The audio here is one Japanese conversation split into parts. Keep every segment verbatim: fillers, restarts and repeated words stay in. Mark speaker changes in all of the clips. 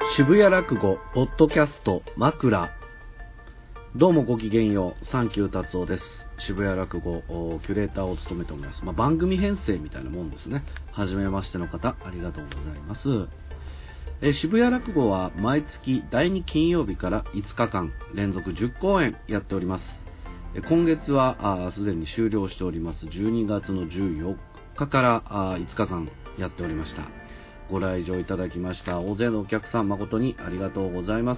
Speaker 1: 渋谷落語ポッドキャスト枕。どうもごきげんよう、サンキュー達夫です。渋谷落語キュレーターを務めております。まあ、番組編成みたいなもんですね。はじめましての方、ありがとうございます。え渋谷落語は毎月だいに金曜日からいつかかん連続じゅっこうえんやっております。え今月はすでに終了しておりますじゅうにがつのじゅうよっかからあいつかかんやっておりました。ご来場いただきました大勢のお客さん、誠にありがとうございます。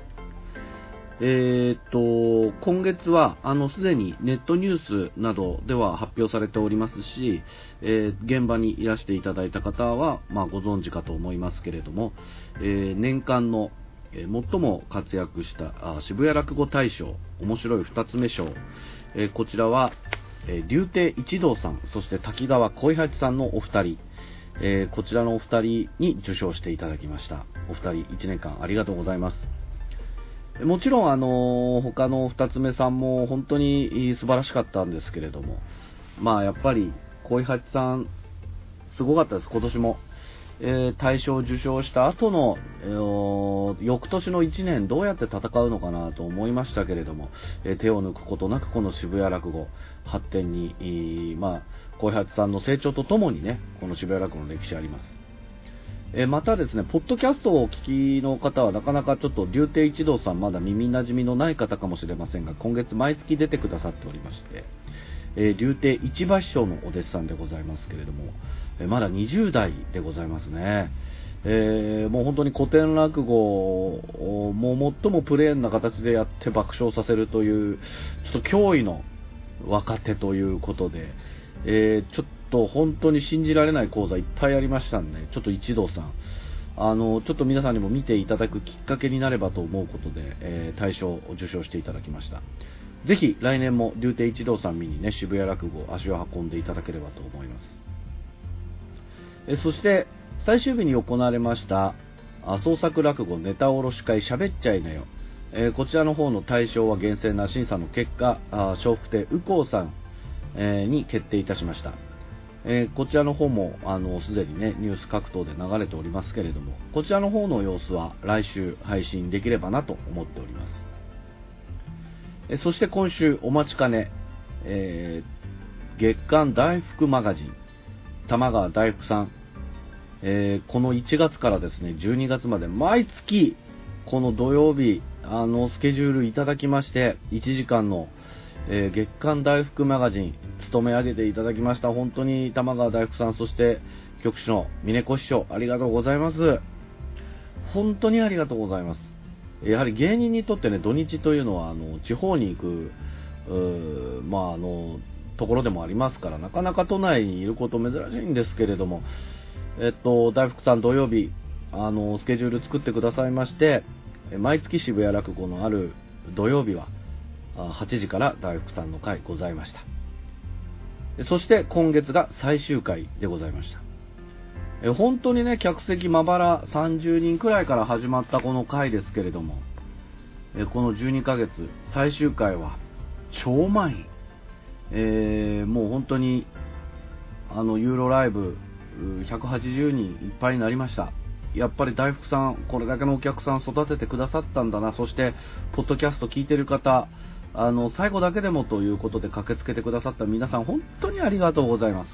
Speaker 1: えー、っと今月はあのすでにネットニュースなどでは発表されておりますし、えー、現場にいらしていただいた方は、まあ、ご存知かと思いますけれども、えー、年間の、えー、最も活躍したあ渋谷落語大賞面白いふたつめ賞、えー、こちらは、えー、柳亭一道さん、そして滝川小八さんのお二人、えー、こちらのお二人に受賞していただきました。お二人いちねんかんありがとうございます。もちろんあの他のふたつめさんも本当に素晴らしかったんですけれども、まあやっぱり小八さんすごかったです。今年も、えー、大賞を受賞した後の、えー、翌年のいちねんどうやって戦うのかなと思いましたけれども、えー、手を抜くことなくこの渋谷落語発展に、えー、まあ小八さんの成長とともにね、この渋谷落語の歴史あります。えー、またですね、ポッドキャストをお聞きの方はなかなかちょっと柳亭一道さんまだ耳馴染みのない方かもしれませんが、今月毎月出てくださっておりまして、えー、柳亭一馬師匠のお弟子さんでございますけれども、えー、まだにじゅうだいでございますね。えー、もう本当に古典落語をもう最もプレーンな形でやって爆笑させるというちょっと驚異の若手ということで、えー、ちょっと本当に信じられない講座いっぱいありましたんで、ちょっと一道さん、あのちょっと皆さんにも見ていただくきっかけになればと思うことで、えー、大賞を受賞していただきました。ぜひ来年も柳亭一道さん見にね、渋谷落語足を運んでいただければと思います。えそして最終日に行われました創作落語ネタおろし会しゃべっちゃいなよ、えー、こちらの方の大賞は厳正な審査の結果、笑福亭右近さん、えー、に決定いたしました。えー、こちらの方もあのすでにねニュース各党で流れておりますけれども、こちらの方の様子は来週配信できればなと思っております。えー、そして今週お待ちかね、えー、月刊大福マガジン玉川大福さん、えー、このいちがつからですねじゅうにがつまで毎月この土曜日あのスケジュールいただきまして、いちじかんの、えー、月刊大福マガジン務め上げていただきました。本当に玉川大福さん、そして局長の峰子師匠、ありがとうございます。本当にありがとうございます。やはり芸人にとってね、土日というのはあの地方に行くまああのところでもありますから、なかなか都内にいること珍しいんですけれども、えっと大福さん土曜日あのスケジュール作ってくださいまして、毎月渋谷落語のある土曜日ははちじから大福さんの会ございました。そして今月が最終回でございました。え本当にね、客席まばらさんじゅうにんくらいから始まったこの回ですけれども、えこのじゅうにかげつ最終回は超満員、えー、もう本当にあのユーロライブひゃくはちじゅうにんいっぱいになりました。やっぱり大福さんこれだけのお客さん育ててくださったんだな。そしてポッドキャスト聞いてる方、あの最後だけでもということで駆けつけてくださった皆さん、本当にありがとうございます。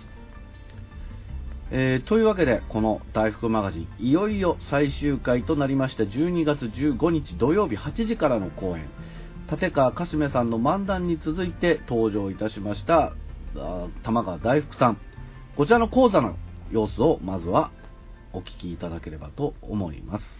Speaker 1: えー、というわけでこの大福マガジンいよいよ最終回となりました。じゅうにがつじゅうごにち土曜日はちじからの公演、立川かしめさんの漫談に続いて登場いたしました玉川大福さん、こちらの講座の様子をまずはお聞きいただければと思います。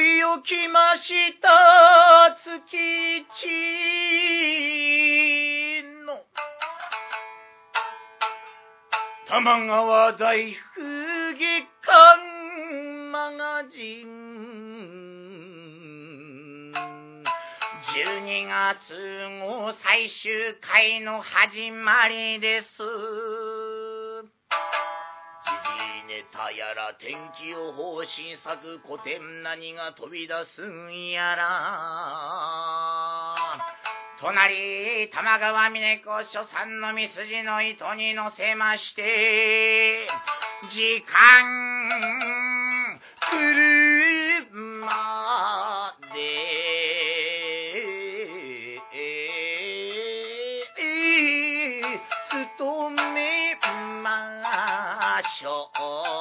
Speaker 2: おきました月地の玉川大福月刊マガジンじゅうにがつ号最終回の始まりです。時事ネタやら天気予報新作古典何が飛び出すんやら隣玉川峰子書さんのみすじの糸に乗せまして時間車で務めましょう。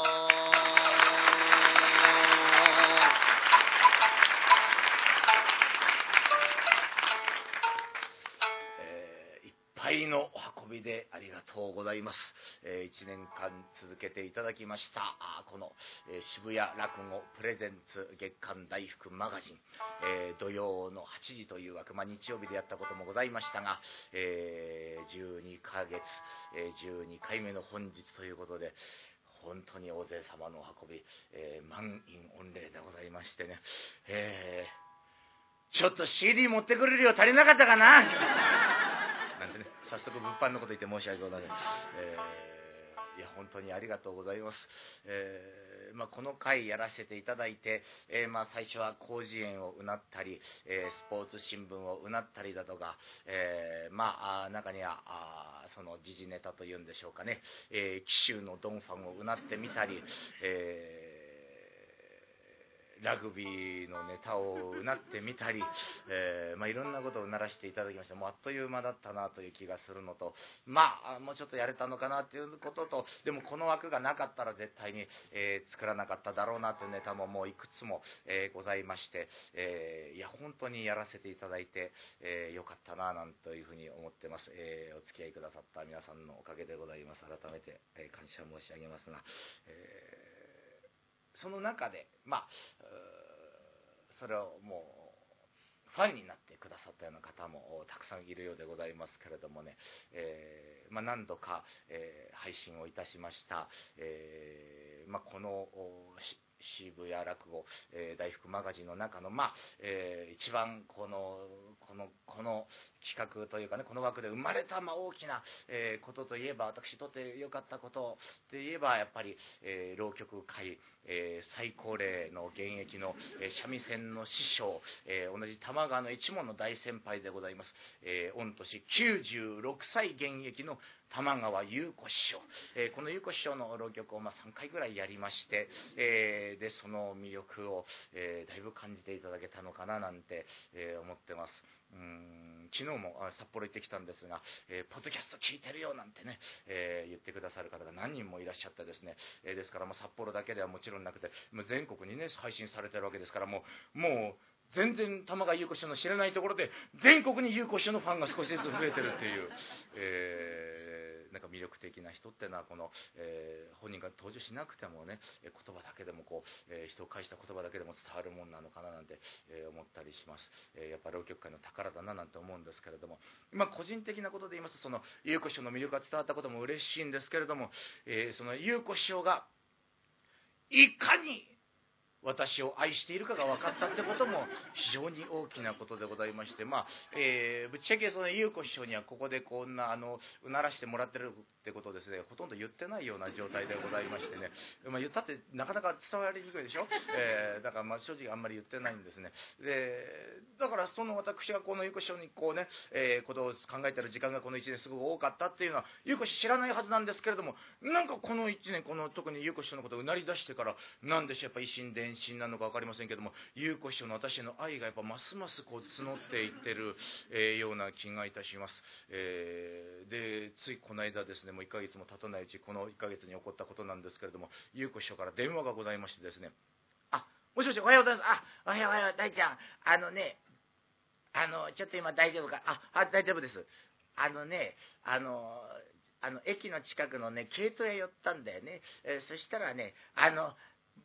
Speaker 2: えー、いっぱいのお運びでありがとうございます。えー、いちねんかん続けていただきましたこの、えー、渋谷落語プレゼンツ月刊大福マガジン、えー、土曜のはちじという枠、まあ、日曜日でやったこともございましたが、えー、じゅうにかげつ、えー、じゅうにかいめの本日ということで本当に大勢様のお運び、えー、満員御礼でございましてね、えー、ちょっと シーディー 持ってくれるよ足りなかったかななんてね、早速物販のこと言って申し訳ございません。えー、いや本当にありがとうございます。えーまあ、この回やらせていただいて、えーまあ、最初は広辞苑をうなったり、えー、スポーツ新聞をうなったりだとか、えー、まあ中にはあその時事ネタというんでしょうかね、えー、紀州のドンファンをうなってみたり、えーラグビーのネタをうなってみたり、えーまあ、いろんなことをうならしていただきまして、もうあっという間だったなという気がするのと、まあもうちょっとやれたのかなということと、でもこの枠がなかったら絶対に、えー、作らなかっただろうなというネタももういくつも、えー、ございまして、えー、いや本当にやらせていただいて、えー、よかったななんというふうに思ってます。えー、お付き合いくださった皆さんのおかげでございます。改めて、えー、感謝申し上げますが、えーその中でまあそれをもうファンになってくださったような方もたくさんいるようでございますけれどもね、えーまあ、何度か、えー、配信をいたしました、えーまあ、この渋谷落語、えー、大福マガジンの中の、まあえー、一番このこのこの企画というかね、この枠で生まれた、まあ、大きな、えー、ことといえば、私にとって良かったことといえばやっぱり、えー、浪曲界、えー、最高齢の現役の、えー、三味線の師匠、えー、同じ玉川の一門の大先輩でございます、えー、御年きゅうじゅうろくさい現役の玉川優子師匠、えー、この優子師匠の浪曲をまあさんかいぐらいやりまして、えー、でその魅力を、えー、だいぶ感じていただけたのかななんて、えー、思ってます。うーん昨日も札幌行ってきたんですが、えー、ポッドキャスト聞いてるよなんてね、えー、言ってくださる方が何人もいらっしゃってですね、えー、ですからもう札幌だけではもちろんなくて、もう全国にね配信されてるわけですから、もうもう全然玉川優子師匠の知らないところで全国に優子師匠のファンが少しずつ増えてるっていう、えー、なんか魅力的な人っていうのはこの、えー、本人が登場しなくてもね言葉だけでもこう、えー、人を介した言葉だけでも伝わるもんなのかななんて、えー、思ったりします。えー、やっぱ浪曲界の宝だななんて思うんですけれども、まあ個人的なことで言いますと、その優子師匠の魅力が伝わったことも嬉しいんですけれども、えー、その優子師匠がいかに私を愛しているかが分かったってことも非常に大きなことでございまして、まあ、えー、ぶっちゃけその優子師匠にはここでこんなあのうならしてもらってるってことをですねほとんど言ってないような状態でございましてね、まあ、言ったってなかなか伝わりにくいでしょ、えー、だからまあ正直あんまり言ってないんですね。でだからその私がこの優子師匠にこうね、えー、ことを考えてる時間がこのいちねんすごく多かったっていうのは優子師匠知らないはずなんですけれども、なんかこのいちねんこの特に優子師匠のことをうなり出してからなんでしょう、やっぱ維新伝心なのか分かりませんけども、優子師匠の私への愛がやっぱますますこう募っていってる、えー、ような気がいたします。えー、でついこの間ですね、もういっかげつも経たないうち、このいっかげつに起こったことなんですけれども、優子師匠から電話がございましてですね、あ、もしもしおはようございます。あ、おはようおはよう、大ちゃん、あのね、あのちょっと今大丈夫か、あ、あ大丈夫です。あのね、あのあの駅の近くのね毛糸屋寄ったんだよね、えー、そしたらね、あの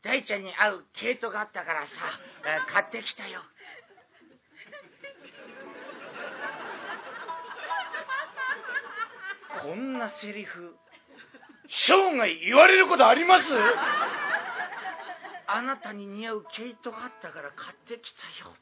Speaker 2: 大ちゃんに合う毛糸があったからさ、えー買ってきたよ。こんなセリフ生涯言われることあります？あなたに似合う毛糸があったから買ってきたよ。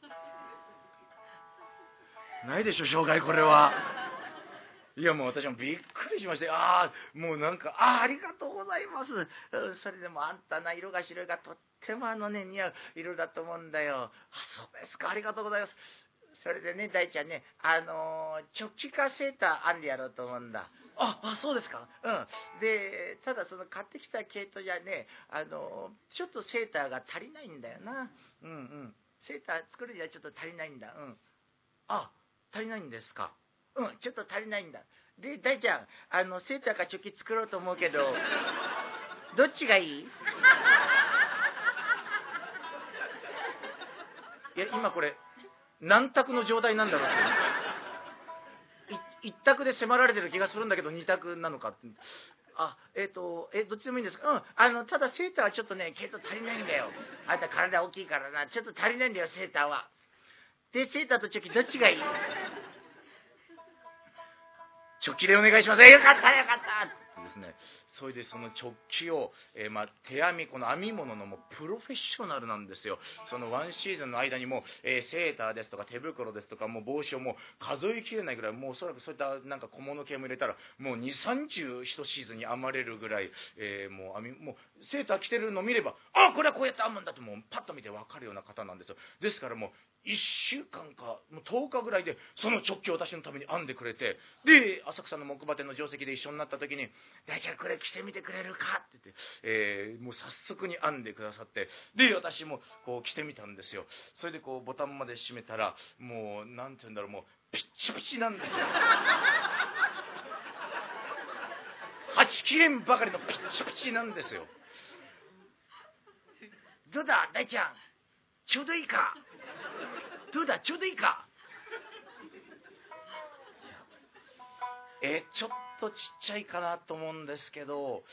Speaker 2: ないでしょ生涯これは。いやもう私もびっくりしまして、ああもうなんかああありがとうございます。それでもあんたな色が白いがとってもあのね似合う色だと思うんだよ。あそうですか、ありがとうございます。それでね大ちゃんね、あのー、チョッキかセーター編んでやろうと思うんだ。ああそうですか。うんでただその買ってきた毛糸じゃね、あのー、ちょっとセーターが足りないんだよな。うんうんセーター作るにはちょっと足りないんだ。うんあ足りないんですか。うんちょっと足りないんだ。で大ちゃんあのセーターかチョッキ作ろうと思うけどどっちがいい？いや今これ何択の状態なんだろうって、一択で迫られてる気がするんだけど二択なのかって。あえっ、ー、とえどっちでもいいんですか。うんあのただセーターはちょっとね毛糸足りないんだよ。あんた体大きいからな、ちょっと足りないんだよセーターは。でセーターとチョッキどっちがいい？チョッキでお願いします。よかったよかったってですね。それでそのチョッキを、えー、まあ手編みこの編み物のもうプロフェッショナルなんですよ。そのワンシーズンの間にも、えー、セーターですとか手袋ですとかもう帽子をもう数えきれないぐらい、もうおそらくそういったなんか小物系も入れたらもうに、さんじゅういちシーズンに編まれるぐらい、えー、もう編みもうセーター着てるのを見れば、あこれはこうやって編むんだともうパッと見て分かるような方なんですよ。ですからもういっしゅうかんかもうとおかぐらいでそのチョッキを私のために編んでくれて、で浅草の木馬店の定石で一緒になった時に「大ちゃんこれ着てみてくれるか?」って言って、えー、もう早速に編んでくださって、で私もこう着てみたんですよ。それでこうボタンまで締めたらもうなんて言うんだろう、もうピッチピチなんですよ。はち切れんばかりのピッチピチなんですよ。どうだ大ちゃんちょうどいいか、どうだちょうどいいか。えちょっとちっちゃいかなと思うんですけど、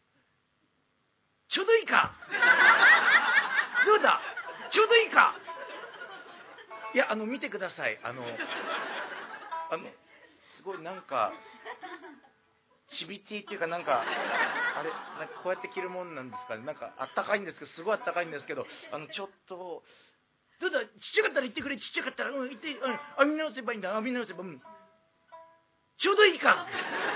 Speaker 2: ちょうどいいか、どうだちょうどいいか。いやあの見てください、あのあのすごいなんかチビティっていうかなんかあれなんかこうやって着るもんなんですかね。なんかあったかいんですけど、すごいあったかいんですけど、あのちょっとどうだちっちゃかったら言ってくれ、ちっちゃかったらうん言って、うん編み直せばいいんだ、編み直せば、うん、ちょうどいいか。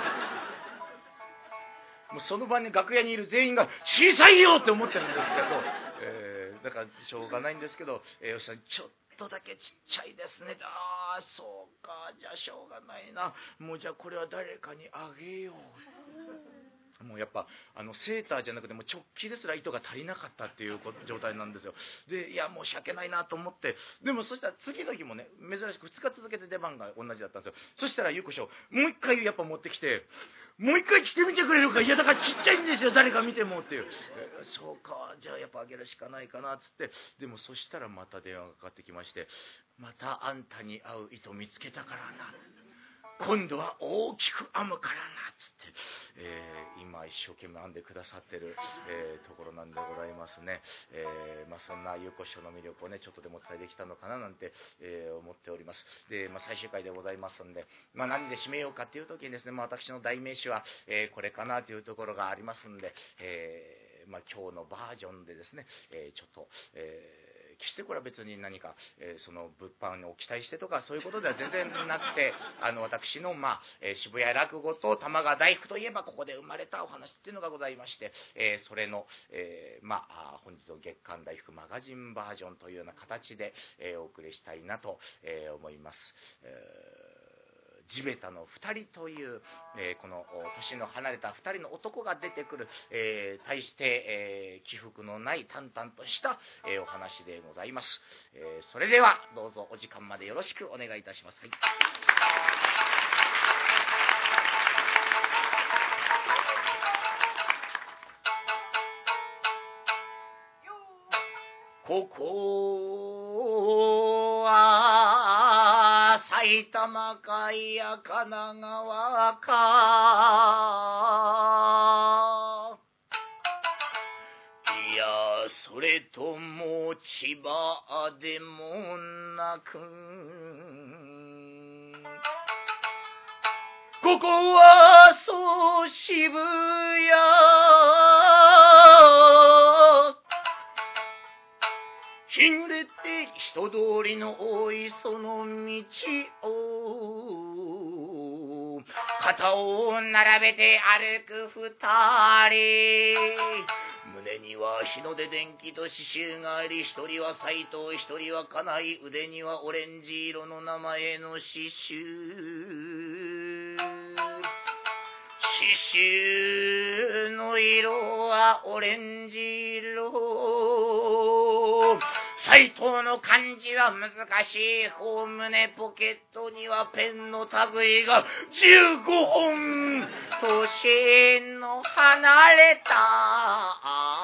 Speaker 2: もうその場に楽屋にいる全員が小さいよって思ってるんですけど、えー、だからしょうがないんですけど、えー、吉さんちょっとだけちっちゃいですね。ああそうか、じゃあしょうがないな、もうじゃあこれは誰かにあげよう。もうやっぱあのセーターじゃなくてもチョッキですら糸が足りなかったっていう状態なんですよ。でいや申し訳ないなと思って、でもそしたら次の日もね珍しくふつか続けて出番が同じだったんですよ。そしたらゆうこしょもう一回やっぱ持ってきて、もう一回着てみてくれるか。いやだからちっちゃいんですよ誰か見てもっていう、えー、そうかじゃあやっぱあげるしかないかなっつって、でもそしたらまた電話がかかってきまして、またあんたに合う糸見つけたからな、今度は大きく編むからなっつって、えー、今一生懸命編んでくださってる、えー、ところなんでございますね。えーまあ、そんなゆうこ師匠の魅力をねちょっとでもお伝えできたのかななんて、えー、思っております。で、まあ、最終回でございますんで、まあ、何で締めようかっていう時にですね、まあ、私の代名詞は、えー、これかなというところがありますんで、えーまあ、今日のバージョンでですね、えー、ちょっと、えー決してこれは別に何か、えー、その物販を期待してとかそういうことでは全然なくて、あの私の、まあえー、渋谷落語と玉川大福といえばここで生まれたお話っていうのがございまして、えー、それの、えー、まあ本日の月刊大福マガジンバージョンというような形で、えー、お送りしたいなと、えー、思います。えー地べたのふたりという、えー、この年の離れたふたりの男が出てくる、えー、対して、えー、起伏のない淡々とした、えー、お話でございます。えー、それではどうぞお時間までよろしくお願いいたします。はい、ここは埼玉かいや神奈川か、いやそ持ち場でもなく、ここはそう渋谷、日暮れて人通りの多いその道を肩を並べて歩く二人、胸には日の出電気と刺繍があり、一人は斎藤一人は家内、腕にはオレンジ色の名前の刺繍、刺繍の色はオレンジ色、斎藤の漢字は難しい方、胸ポケットにはペンの類がじゅうごほん、年の離れた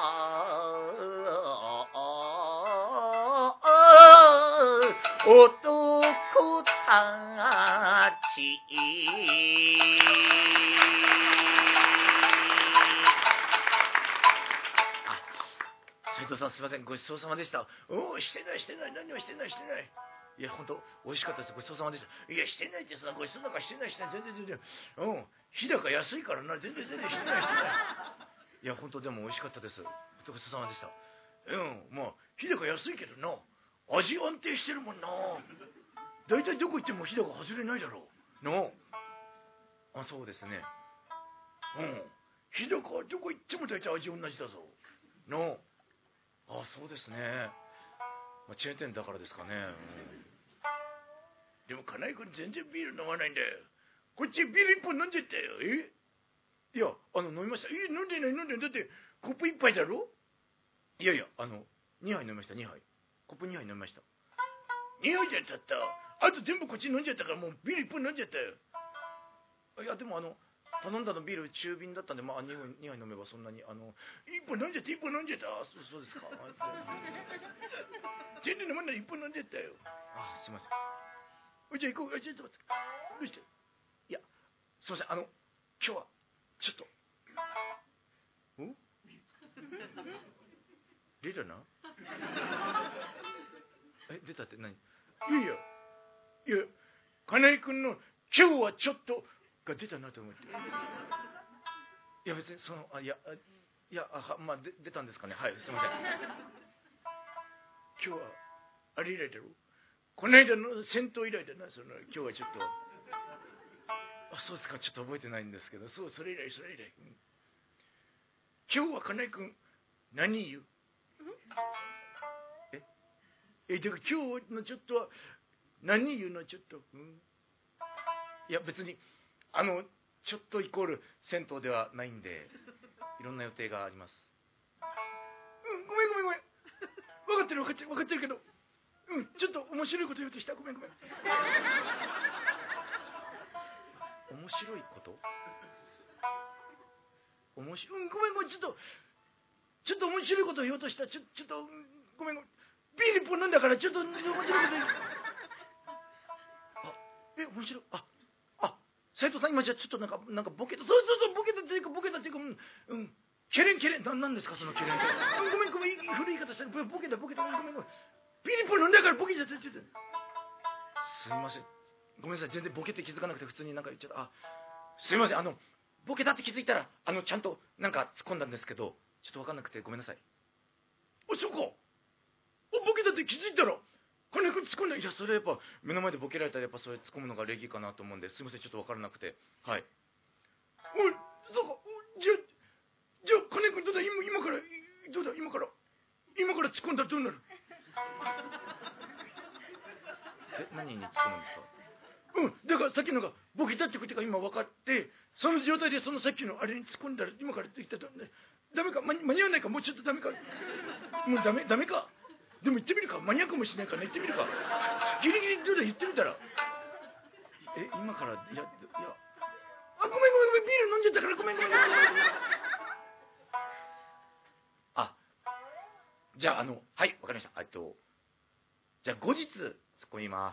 Speaker 2: 男たち、斉藤さん、すいません、ごちそうさまでした。おお、してないしてない、何もしてないしてない。いや、本当美味しかったです。ごちそうさまでした。いや、してないってさ、ごちそうなんかしてないしてない、全然全然。うん、日高安いからな、全然全然してないしてない。いや、本当でも美味しかったです。ごちそうさまでした。うん、まあ日高安いけどな、味安定してるもんな。大体どこ行っても日高外れないだろう。の。あ、そうですね。うん、日高はどこ行っても大体味同じだぞ。の。あ、そうですね。まあ、チェーン店だからですかね。うん、でも金井君全然ビール飲まないんだよ。こっちビール一本飲んじゃったよ。え？いや、あの飲みました。え、飲んでない飲んでない。だってコップ一杯だろ。いやいや、あのにはい飲みました。にはい。コップにはい飲みました。にはいじゃったった。あと全部こっち飲んじゃったから、もうビール一本飲んじゃったよ。いや、でもあの頼んだのビール中瓶だったんで、まあにはい飲めばそんなに、あの一本飲んじゃって一本飲んじゃった。そうそうですか。全然飲まないで一本飲んじゃったよ。あ、すいません。じゃあ行こう。ちょっと待って。どうして。いや、すいません、あの今日はちょっとん出たな。え、出たって何。いやいやいや、金井君の今日はちょっとが出たなと思って。いや別にその、あ、いやいや、あ、まあで出たんですかね。はい、すいません。今日はあれ以来だろ。この間の戦闘以来だな。その今日はちょっと、あ、そうですか。ちょっと覚えてないんですけど、そう、それ以来それ以来、うん、今日は金井君何言う。ええ、だから今日のちょっとは何言うの。ちょっと、うん、いや別にあのちょっとイコール銭湯ではないんで、いろんな予定があります。うん、ごめんごめんごめん。分かってる分かってる分かってるけど、うん、ちょっと面白いこと言おうとした。ごめんごめん。面白いこと。面白い、うん、ごめんごめん。ちょっとちょっと面白いこと言おうとした。ちょちょっと、うん、ごめんごめん。ビール一本飲んだからちょっと面白いこと言う。あ、え、面白い。ああ、斉藤さん今じゃちょっとなんかなんかボケた。そうそうそう、ボケたっていうかボケたっていうか、うんうん、ケレンケレン。な、なんですかそのケレンケレン。うん、ごめんごめん、古い言い方したらボケだボケだ。ごめんごめん。ビール一本飲んだからボケちゃった。ちょっとすいません、ごめんなさい。全然ボケって気づかなくて普通になんか言っちゃった。あ、すいません。あのボケだって気づいたら、あのちゃんとなんか突っ込んだんですけど、ちょっと分かんなくてごめんなさい。あ、そこ。お、ボケだって気づいたら金井君突っ込んだ。いや、それやっぱ目の前でボケられたらやっぱそれ突っ込むのが礼儀かなと思うんで、すいません、ちょっと分からなくて。はい。おい、そうか。じゃじゃあ金井君どうだ。今今からどうだ。今から今から突っ込んだらどうなる。え、何に突っ込むんですか。うん、だからさっきのがボケたってことが今分かって、その状態でそのさっきのあれに突っ込んだら今からできたらダメか。間に合わないか。もうちょっとダメか。もうダメダメか。でも言ってみるか。間に合うかもしれないからね。言ってみるか。ギリギリどうだ。言ってみたら。え、今から。いやいや、あ、ごめんごめんごめん。ビール飲んじゃったからごめんごめんごめんごめん。あ、じゃああのはいわかりました。えっとじゃあ後日突っ込みます。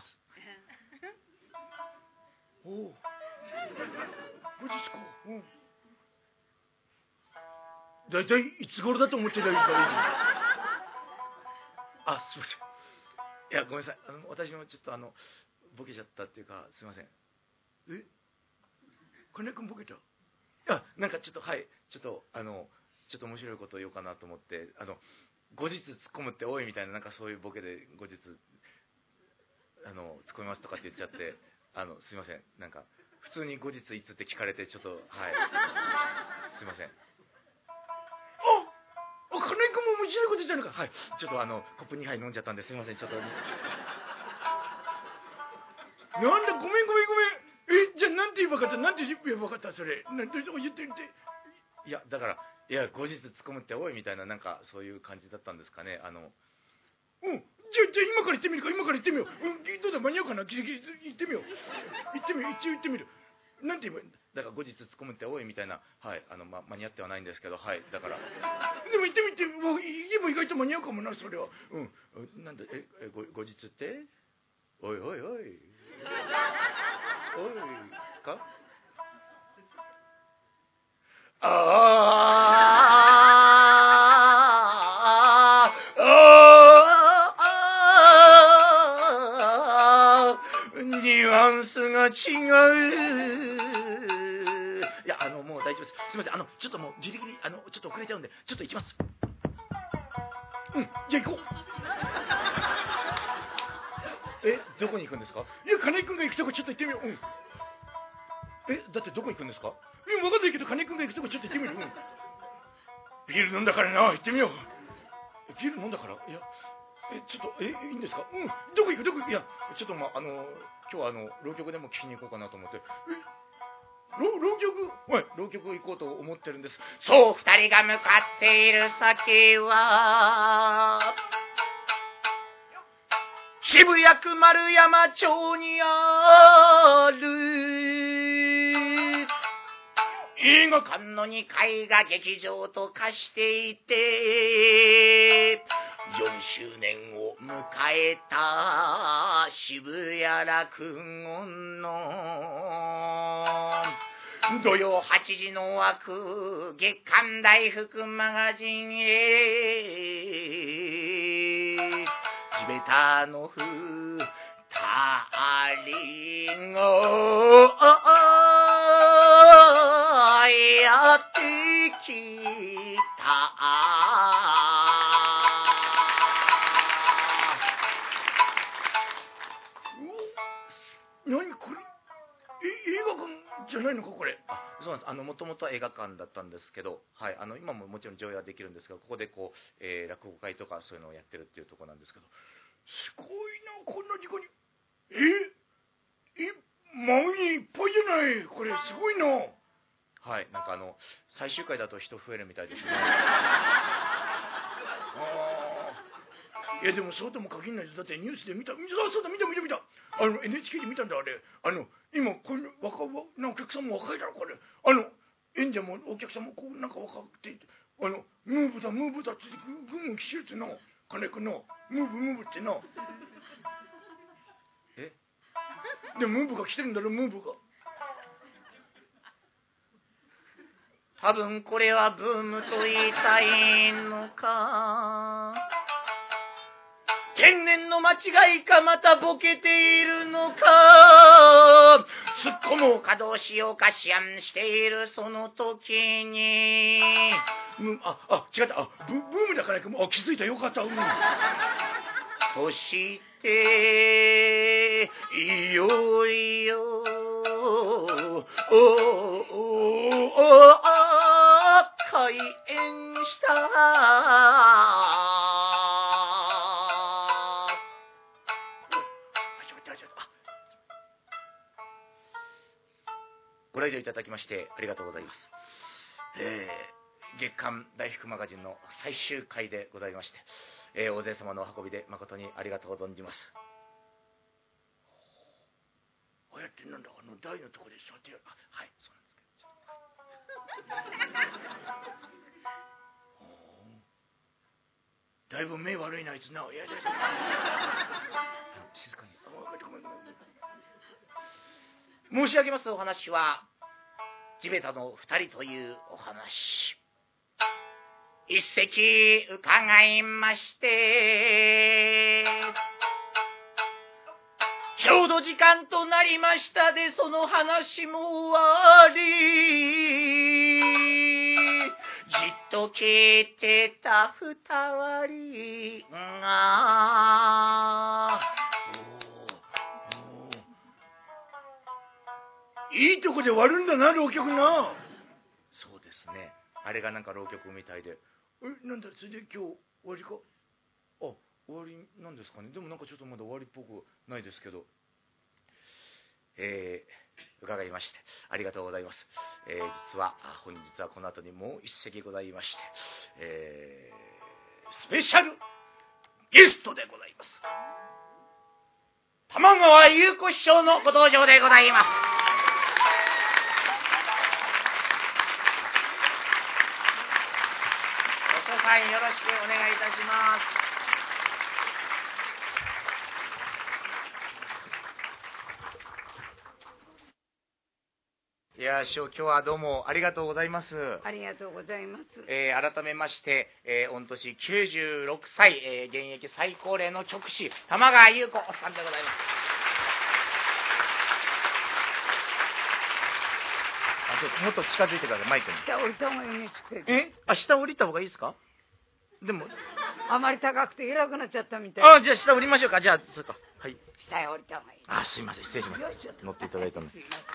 Speaker 2: おお、後日か。うん。だいたいいつ頃だと思ってたらいいか。 あ、すいません。いや、ごめんなさい。あの私もちょっとあのボケちゃったっていうか、すいません。え、金君ボケた？あ、なんかちょっと、はい、ちょっとあのちょっと面白いことを言おうかなと思って、あの後日突っ込むって多いみたいな、なんかそういうボケで後日あの突っ込みますとかって言っちゃって、あのすいません。なんか普通に後日いつって聞かれて、ちょっと、はい、すいません。あ、金井君も面白いこと言ったのか。はい、ちょっとあのコップにはい飲んじゃったんですいません。ちょっとなんだ、ごめんごめんごめん。え、じゃあなんて言えばよかった、なんて言えばよかった、それ。なんて言ってみて。いや、だから、いや、後日突っ込むって多いみたいな、なんかそういう感じだったんですかね。あの、うん、じゃあ、じゃあ今から言ってみるか、今から言ってみよう。うん、どうだ、間に合うかな、ギリギリ言ってみよう。言ってみよう、一応言ってみる。なんて言えばいいんだ。だから後日突っ込むって多いみたいな、はい、あの、ま、間に合ってはないんですけど、はい、だから。でも言ってみて、もう言えば意外と間に合うかもな、それは。うん、なんだ、え、えご後日って、おいおいおい。おいか。ああニュアンスが違う。いや、あのもう大丈夫です。すみません。あのちょっともうギリギリ、あのちょっと遅れちゃうんで、ちょっと行きます。うん、じゃあ行こう。え、どこに行くんですか？いや、金井君が行くとこちょっと行ってみよう。うん。え、だってどこ行くんですか？え、分かんないけど金井君が行くとこちょっと行ってみる。うん。ビール飲んだからな、行ってみよう。ビール飲んだから、いや、え、ちょっと、え、いいんですか？うん、どこ行く、どこ行く、いや、ちょっとまあ、あの、今日はあの、浪曲でも聴きに行こうかなと思って。え、浪、浪曲？はい、浪曲行こうと思ってるんです。そう、二人が向かっている先は、渋谷区丸山町にある映画館のにかいが劇場と化していて、よんしゅうねんを迎えた渋谷落語の土曜はちじの枠、月刊大福マガジンへ地べたのふたりがやってきた。何これ、え、映画館じゃないのかこれ。あ、そうなんです。あのもともとは映画館だったんですけど、はい、あの今ももちろん上映はできるんですが、ここでこう、えー、落語会とかそういうのをやってるっていうところなんですけど、すごいな、こんな時間に。ええ、満員いっぱいじゃない、これすごいな。はい、なんかあの最終回だと人増えるみたいですね。あ、いやでもそうとも限らないです。だってニュースで見た、見た、そうだ、見た見た見た、あの エヌエイチケー で見たんだあれ。あの今この若なお客さんも若いだろこれ。あの演者もお客さんもこうなんか若くて、あのムーブだムーブだってぐんぐん来てるってな、金君のムーブムーブってな。えでムーブが来てるんだろ、ムーブが。多分これはブームと言いたいのか、天然の間違いか、またボケているのか、突っ込もうかどうしようか思案しているその時に、むああ違った、あ ブ, ブームだからあ気づいた、よかった。うん、そしていよいよおお開演した。ご来場いただきましてありがとうございます。えー、月刊大福マガジンの最終回でございまして、えー、大勢様のお運びで誠にありがとう存じます。ああやってなんだ、あの台のところで座ってやる。あ、はい、そうなんですけど。だいぶ目悪いなあいつな。いやいやいや静かに。申し上げますお話は地べたの二人というお話。 一席伺いまして、ちょうど時間となりましたで、その話も終わり、じっと聞いてた二人が、
Speaker 3: いいとこで終わるんだな、浪曲な。
Speaker 2: そうですね。あれがなんか浪曲みたいで。
Speaker 3: え、なんだ、それで今日終わりか。
Speaker 2: あ、終わりなんですかね。でもなんかちょっとまだ終わりっぽくないですけど。えー、伺いましてありがとうございます。えー、実は本日はこの後にもう一席ございまして、えー、スペシャルゲストでございます。玉川優子師匠のご登場でございます。お師匠さん、よろしくお願いいたします。いや師匠、今日はどうもありがとうございます。
Speaker 4: ありがとうございます。
Speaker 2: えー、改めまして、えー、御年きゅうじゅうろくさい、えー、現役最高齢の曲師玉川優子さんでございます。あ、ちょっともっと近づいてください、マイクに。
Speaker 4: 下降りた方がいいね、つけて。
Speaker 2: え、あ、下降りた方がいいですか？でも
Speaker 4: あまり高くて偉くなっちゃったみたい。
Speaker 2: あ、じゃあ下降りましょうか。じゃあそうか、はい、
Speaker 4: 下へ降りた方がいい。
Speaker 2: あ、すいません、失礼しました。乗っていただいたんです。
Speaker 4: すいません。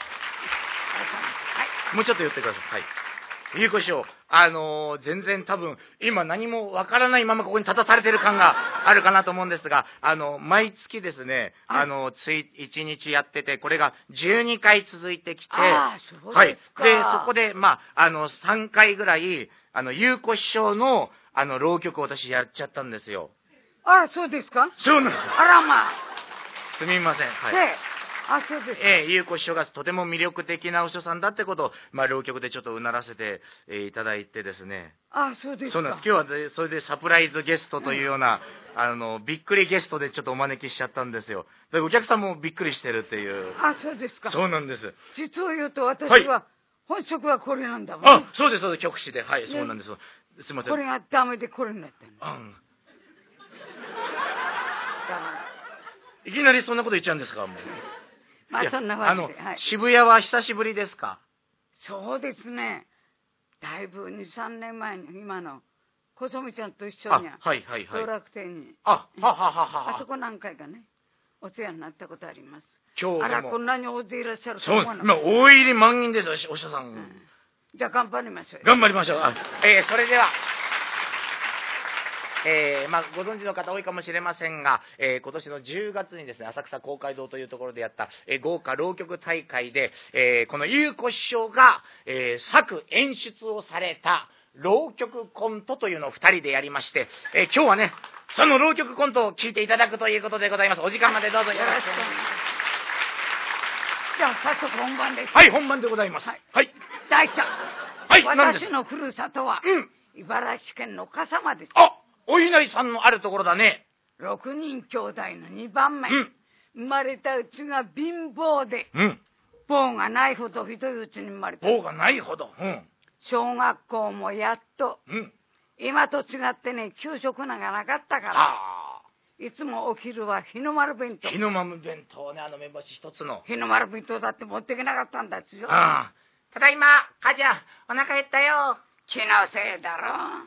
Speaker 2: はい、もうちょっと寄ってください。はい。優子師匠、あのー、全然多分今何もわからないままここに立たされてる感があるかなと思うんですが、あの毎月ですね、あのついいちにちやってて、これがじゅうにかい続いてきて、
Speaker 4: あ、そうですか。
Speaker 2: はい、でそこでまああのさんかいぐらいあの優子師匠のあの浪曲を私やっちゃったんですよ。
Speaker 4: あ、そうですか。
Speaker 2: そうなんです。
Speaker 4: あらまあ。
Speaker 2: すみません。はい。
Speaker 4: で、あ、そうですか。
Speaker 2: ええ、優子師匠がとても魅力的なお師匠さんだってことを、まあ、浪曲でちょっとうならせて、えー、いただいてですね。
Speaker 4: あ、そうですか。
Speaker 2: そうなんです。今日はでそれでサプライズゲストというような、うん、あのびっくりゲストでちょっとお招きしちゃったんですよ。でお客さんもびっくりしてるっていう。
Speaker 4: あ、そうですか。
Speaker 2: そうなんです。
Speaker 4: 実を言うと私は、はい、本職はこれなんだもん、
Speaker 2: ね。あ、そうですそうです、曲師で、はい、ね、そうなんです。すみません。
Speaker 4: これがダメでこれになったの。うん。
Speaker 2: いきなりそんなこと言っちゃうんですか、もう。
Speaker 4: まあそんなわけで、あの、
Speaker 2: はい、渋谷は久しぶりですか？
Speaker 4: そうですね。だいぶに、さんねんまえに今の小染ちゃんと一緒に
Speaker 2: はいはいはい、
Speaker 4: 道楽店に、
Speaker 2: あ、はははは
Speaker 4: あそこ何回かねお世話になったことあります。
Speaker 2: 今日
Speaker 4: あらこんなに大勢いらっしゃると
Speaker 2: 思わなかった。そう、今大入り満員ですよ、お師匠さん、うん、
Speaker 4: じゃあ頑張りましょう。
Speaker 2: 頑張りましょう。あ、えー、それでは。えーまあ、ご存知の方多いかもしれませんが、えー、今年のじゅうがつにですね、浅草公会堂というところでやった、えー、豪華浪曲大会で、えー、この優子師匠が、えー、作演出をされた浪曲コントというのをふたりでやりまして、えー、今日はねその浪曲コントを聞いていただくということでございます。お時間までどうぞよろしくお願いします。
Speaker 4: じゃあ早速本番です。
Speaker 2: はい、本番でございます。はい、はい、
Speaker 4: 大ちゃん、はい、私のふるさとは、うん、茨城県の笠間です。
Speaker 2: あ、お稲荷さんのあるところだね。
Speaker 4: ろくにん兄弟のにばんめ、うん、生まれたうちが貧乏で、うん、棒がないほどひどいうちに生まれた。
Speaker 2: 棒がないほど、うん、
Speaker 4: 小学校もやっと、うん、今と違ってね給食なんかなかったから、いつもお昼は日の丸弁当。
Speaker 2: 日の丸弁当ね、あの目星一つの
Speaker 4: 日の丸弁当だって持っていけなかったんだっちよ。
Speaker 2: ああ、ただいま母ちゃんお腹減ったよ。
Speaker 4: 気のせいだろ。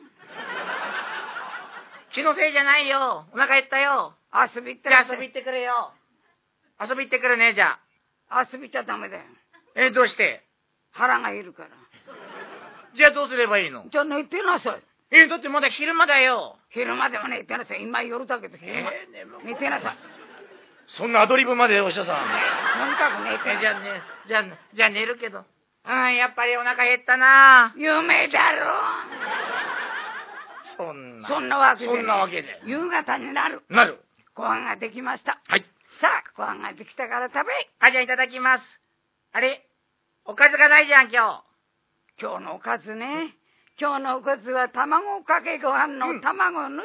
Speaker 2: 気のせいじゃないよ、お腹減ったよ。
Speaker 4: 遊び行って
Speaker 2: じゃあ遊び行ってくれよ。遊び行ってくるね。じゃ
Speaker 4: あ遊びちゃダメだよ。
Speaker 2: え、どうして？
Speaker 4: 腹がいるから。
Speaker 2: じゃあどうすればいいの？
Speaker 4: じゃあ寝てなさい。
Speaker 2: えー、だってまだ昼間だよ。
Speaker 4: 昼間でも寝てなさい。今夜だけど昼間、えー、寝てなさい。
Speaker 2: そんなアドリブまでお師匠さん。
Speaker 4: とにかく寝て。
Speaker 2: えー、じゃあね、じゃあじゃあ寝るけど。ああ、やっぱりお腹減ったな。
Speaker 4: 夢だろ。
Speaker 2: そんな
Speaker 4: そんなわけで、ね、
Speaker 2: そんなわけで
Speaker 4: 夕方になる。
Speaker 2: なる。
Speaker 4: ご飯ができました。
Speaker 2: はい。
Speaker 4: さあご飯ができたから食べ。
Speaker 2: あ、じゃあいただきます。あれ、おかずがないじゃん今
Speaker 4: 日。今日のおかずね。今日のおかずは卵かけご飯の卵抜き。うん、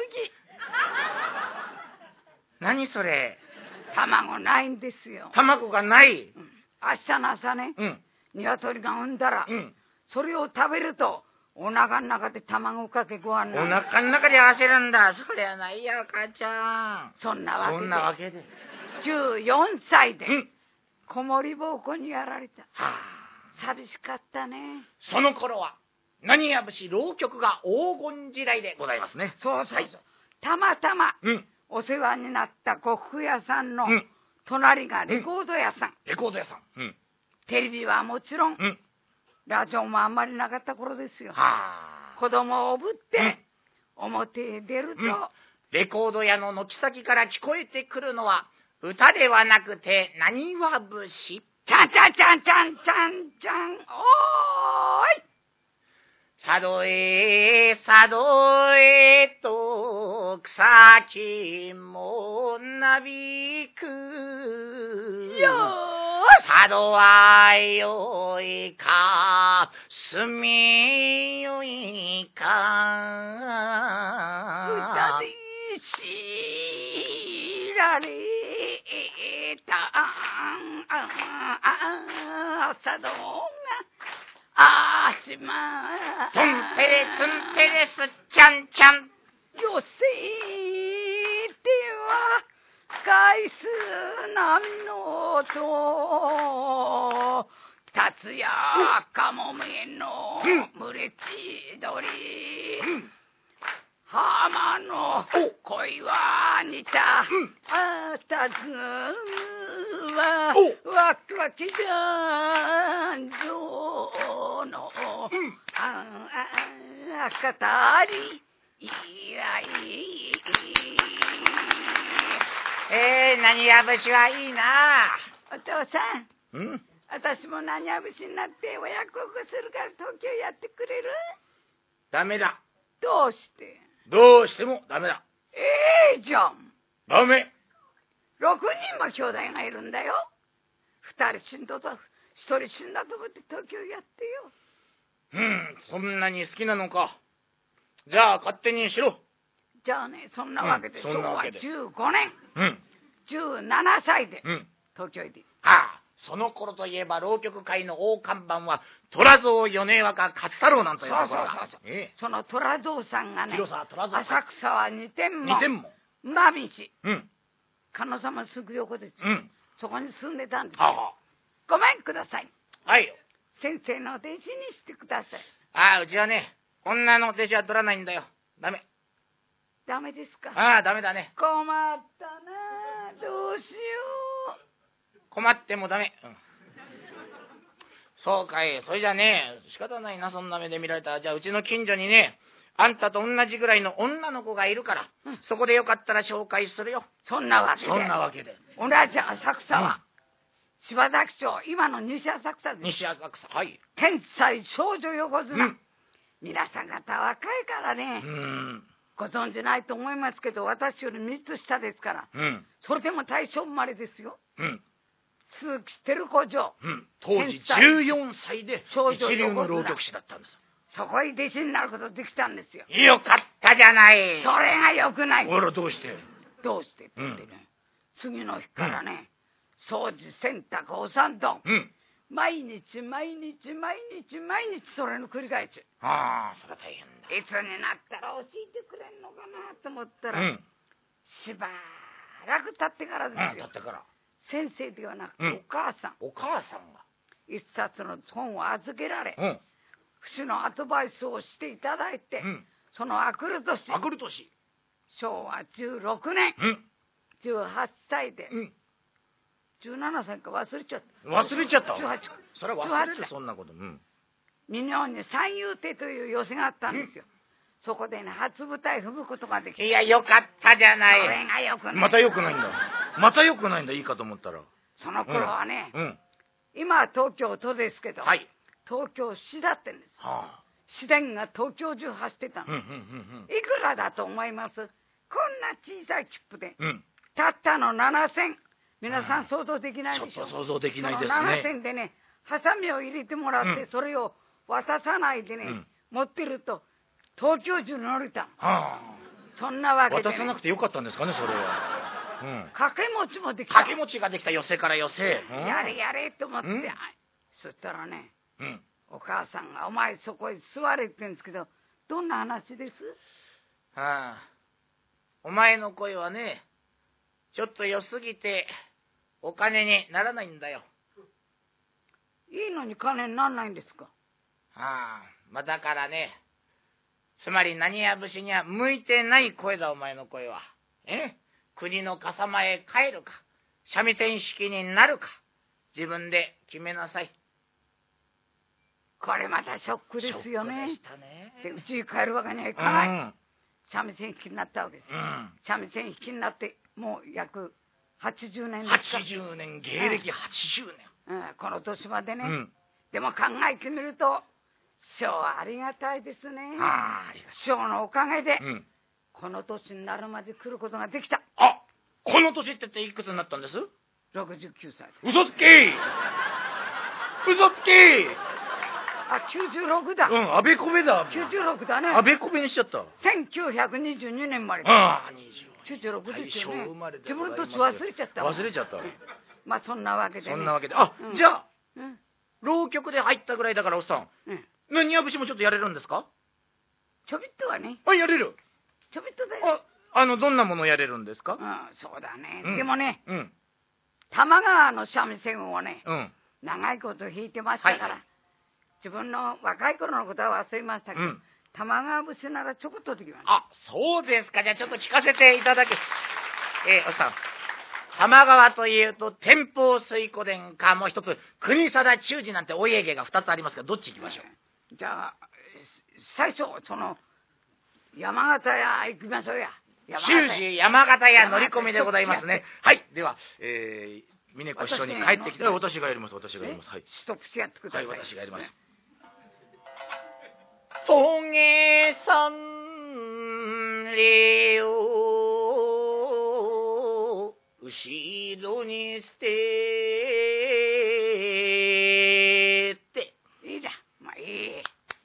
Speaker 2: 何それ？
Speaker 4: 卵ないんですよ。
Speaker 2: 卵がない。
Speaker 4: うん、明日の朝ね。うん、鶏が産んだら、うん、それを食べるとお腹の中で卵かけご飯
Speaker 2: お腹の中で合わせるんだ。そりゃないや、母ちゃん。
Speaker 4: そんなわけで。
Speaker 2: そんなわけで。
Speaker 4: じゅうよんさいで、子守奉公にやられた。
Speaker 2: はあ、
Speaker 4: 寂しかったね。
Speaker 2: その頃は、何や節浪曲が黄金時代でございますね。
Speaker 4: そうそうそう。
Speaker 2: はい、
Speaker 4: たまたま、
Speaker 2: うん、
Speaker 4: お世話になった呉服屋さんの、
Speaker 2: うん、
Speaker 4: 隣がレコード屋さん。うん、
Speaker 2: レコード屋さん。うん、
Speaker 4: テレビはもちろん、
Speaker 2: うん、
Speaker 4: ラジオもあんまりなかった頃ですよ。
Speaker 2: はあ、
Speaker 4: 子供をおぶって、うん、表へ出ると、うん、
Speaker 2: レコード屋の軒先から聞こえてくるのは、歌ではなくて、なにわ節。
Speaker 4: ちゃんちゃんちゃんちゃんちゃんちゃん、おーい。
Speaker 2: 佐渡へ、佐渡へと、草木もなびく。
Speaker 4: よー
Speaker 2: 佐渡はよいか、すみよいか。
Speaker 4: 歌で知られた、佐渡が、あしま
Speaker 2: トンテレトンテレスちゃんちゃん。
Speaker 4: よせては返す波の音、達也かもめの群れ千鳥、浜の恋は似た、あたずはわくわきだんぞのああかたりいやい
Speaker 2: えー、何や節はいいな。
Speaker 4: お父さん、
Speaker 2: うん、
Speaker 4: 私も何や節になって親孝行するから東京やってくれる？
Speaker 2: ダメだ。
Speaker 4: どうして？
Speaker 2: どうしてもダメだ。
Speaker 4: ええじゃん。
Speaker 2: ダメ。
Speaker 4: ろくにんも兄弟がいるんだよ。二人死んだと一人死んだと思って東京やってよ。
Speaker 2: うん、そんなに好きなのか。じゃあ勝手にしろ。
Speaker 4: じゃあね、そんなわけで、
Speaker 2: うん、そんなわけで
Speaker 4: じゅうごねん、
Speaker 2: うん、
Speaker 4: じゅうななさいで、
Speaker 2: うん、
Speaker 4: 東京へで。
Speaker 2: ああ、その頃といえば浪曲界の大看板は虎蔵米若勝太郎なんというところが。
Speaker 4: そうそうそうそう、
Speaker 2: ええ、
Speaker 4: その虎蔵さんがね、
Speaker 2: 広沢虎蔵
Speaker 4: 浅草はにてんも
Speaker 2: にてんも
Speaker 4: 馬道、
Speaker 2: うん、
Speaker 4: 観音様すぐ横ですよ、
Speaker 2: うん、
Speaker 4: そこに住んでたんですよ。
Speaker 2: はあ、
Speaker 4: ごめんください。
Speaker 2: はいよ。
Speaker 4: 先生の弟子にしてください。
Speaker 2: ああ、うちはね、女の弟子は取らないんだよ。ダメ。
Speaker 4: ダメですか？
Speaker 2: ああ、ダメだね。
Speaker 4: 困ったな、どうしよう。
Speaker 2: 困ってもダメ。うん、そうかい。それじゃね、仕方ないな、そんな目で見られたら。じゃあうちの近所にね、あんたと同じぐらいの女の子がいるから、うん、そこでよかったら紹介するよ。
Speaker 4: そんなわけで。
Speaker 2: そんなわけで。
Speaker 4: 同じ浅草は、うん、柴崎町、今の西浅草です。
Speaker 2: 西浅草、はい。
Speaker 4: 天才少女横綱。うん、皆さん方若いからね。
Speaker 2: うん、
Speaker 4: ご存じないと思いますけど、私よりみっつ下ですから。
Speaker 2: うん、
Speaker 4: それでも大正生まれですよ。
Speaker 2: うん、
Speaker 4: 鈴木照子嬢、
Speaker 2: うん、当時じゅうよんさいで一流の浪曲師だったんです。
Speaker 4: そこへ弟子になることできたんですよ。
Speaker 2: よかったじゃない。
Speaker 4: それがよくない。
Speaker 2: あら、どうして？
Speaker 4: どうしてって言ってね、うん、次の日からね、うん、掃除洗濯おさんと、うん、毎日毎日毎日毎日それの繰り返し。
Speaker 2: ああ、それは大変だ。
Speaker 4: いつになったら教えてくれんのかなと思ったら、うん、しばらく経ってからですよ。
Speaker 2: うん、経ってから。
Speaker 4: 先生ではなくて、うん、お母さん。
Speaker 2: お母さんが
Speaker 4: 一冊の本を預けられ、
Speaker 2: うん、
Speaker 4: 父のアドバイスをしていただいて、うん、そのあくる年、
Speaker 2: あくる年、
Speaker 4: しょうわじゅうろくねん、うん、じゅうはっさいで、うん、じゅうななさいか忘れちゃった。
Speaker 2: 忘れちゃった。
Speaker 4: じゅうはち、
Speaker 2: それは忘れちゃった。そんなこと。うん。
Speaker 4: 日本に三遊亭という寄席があったんですよ。うん、そこでね、初舞台踏むことができた。
Speaker 2: いや、よかったじゃない。
Speaker 4: それがよくない。
Speaker 2: またよくないんだ。またよくないんだ、いいかと思ったら。
Speaker 4: その頃はね、
Speaker 2: うんうん、
Speaker 4: 今は東京都ですけど、
Speaker 2: はい、
Speaker 4: 東京市だってんです。
Speaker 2: はあ、
Speaker 4: 市電が東京中走ってたの、
Speaker 2: うんうんうんうん、
Speaker 4: いくらだと思います？こんな小さい切符で、
Speaker 2: うん、
Speaker 4: たったのななせん。皆さん想像できないでしょ。
Speaker 2: ちょっと想像できないですね。
Speaker 4: そのななせんでね、ハサミを入れてもらって、うん、それを渡さないでね、うん、持ってると東京中乗れた、はあ、そんなわけで、ね、
Speaker 2: 渡さなくてよかったんですかね、それは。うん、
Speaker 4: 掛け持ちもできた。
Speaker 2: 掛け持ちができた、寄せから寄せ、
Speaker 4: うん、やれやれと思って、うん、そしたらね、
Speaker 2: うん、
Speaker 4: お母さんがお前そこへ座れって言うんですけど、どんな話です？
Speaker 2: はあ、お前の声はね、ちょっと良すぎてお金にならないんだよ。
Speaker 4: いいのに金にならないんですか？
Speaker 2: はあ、まあだからね、つまり何や節には向いてない声だ、お前の声は。え国の笠間へ帰るか、三味線式になるか、自分で決めなさい。
Speaker 4: これまたショックですよね。
Speaker 2: ショックでしたね。
Speaker 4: でうちに帰るわけにはいかない、
Speaker 2: うん、
Speaker 4: 三味線弾きになったわけですよ、うん、三味線弾きになってもう約はちじゅうねんですか。
Speaker 2: はちじゅうねん、芸歴はちじゅうねん、
Speaker 4: うんうん、この年までね、うん、でも考えてみると師匠はありがたいですね。
Speaker 2: ああ、
Speaker 4: 師匠のおかげで、
Speaker 2: うん、
Speaker 4: この年になるまで来ることができた。
Speaker 2: あ、この年って言っていくつになったんです？
Speaker 4: ろくじゅうきゅうさい。
Speaker 2: 嘘つけ嘘つけ
Speaker 4: あ、きゅうじゅうろくだ。
Speaker 2: うん、あべこべだ。
Speaker 4: きゅうじゅうろくだね。
Speaker 2: あべこべにしちゃった。
Speaker 4: せんきゅうひゃくにじゅうにねん生まれ。
Speaker 2: ああ、
Speaker 4: きゅうじゅうろくですよね。自分の年
Speaker 2: 忘
Speaker 4: 忘れちゃった。
Speaker 2: 忘れちゃった。
Speaker 4: まあそんなわけで、ね。
Speaker 2: そんなわけで。あ、うん、じゃあ、
Speaker 4: うん、
Speaker 2: 浪曲で入ったぐらいだからおっさん。うん。何や節もちょっとやれるんですか？
Speaker 4: ちょびっとはね。
Speaker 2: あ、やれる。
Speaker 4: ちょびっとだよ。
Speaker 2: あ、あの、どんなものやれるんですか？
Speaker 4: うん、そうだね。うん、でもね、
Speaker 2: うん。
Speaker 4: 玉川の三味線をね、
Speaker 2: うん、
Speaker 4: 長いこと弾いてましたから、はいはい、自分の若い頃のことは忘れましたけど、うん、玉川節ならちょこっとできます。
Speaker 2: あ、そうですか。じゃあちょっと聞かせていただけ。えー、おっさん、玉川というと天保水湖伝か、もう一つ国定忠治なんてお家芸が二つありますが、どっち行きましょう？
Speaker 4: うん、じゃあ最初その山形屋行きましょうや。
Speaker 2: 忠治山形屋乗り込みでございますね。はい。では、えー、峰子師匠に帰ってきたら私がやります。私がやります。はい。
Speaker 4: ストップしやってください。
Speaker 2: はい、私がやります。とげさんれを後ろに捨てて。
Speaker 4: いいじゃん。まあいい。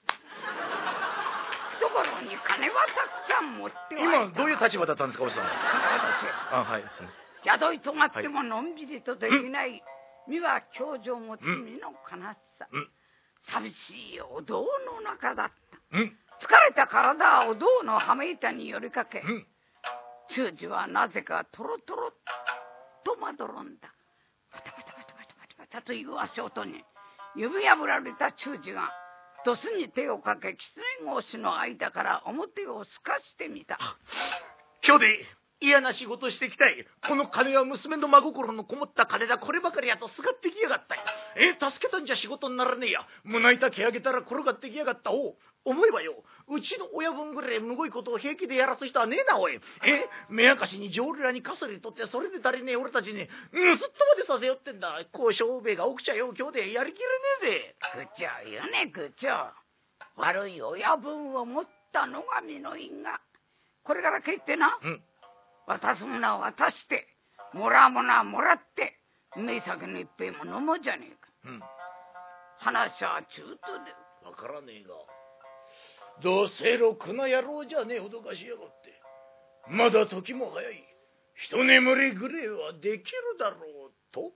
Speaker 4: 懐に金はたくさん持っては
Speaker 2: 今どういう立場だったんですか、おじさん。あ、はい。
Speaker 4: 宿いとがってものんびりとできない、はい、身は教場も罪の悲しさ、うん、寂しいお堂の中だった、うん、疲れた体はお堂の羽目板に寄りかけ、うん、忠治はなぜかトロトロとまどろんだ。パタパタパタパタパタパタという足音に指破られた忠治がドスに手をかけ、狐格子の間から表を透かしてみた。
Speaker 2: 今日で嫌な仕事してきたい。この金は娘の真心のこもった金だ。こればかりやとすがってきやがったよ。え、助けたんじゃ仕事にならねえや。胸板蹴上げたら転がってきやがった。おう、思えばよ、うちの親分ぐらいむごいことを平気でやらす人はねえな、おい。え、目明かしに浄瑠璃にかすり取って、それで足りねえ俺たちに盗っ人までさせよってんだ。交渉兵衛が奥茶よ、今日でやりきれねえぜ。
Speaker 4: 愚長よね、愚長。悪い親分を持ったのが身の因が。これから帰ってな、うん、渡すものは渡して、もらうものはもらって、梅酒の一杯も飲もうじゃねえか。うん、話は中途で。
Speaker 3: わからねえが、どうせろくな野郎じゃねえ脅かしやがって。まだ時も早い。一眠りぐれいはできるだろうと。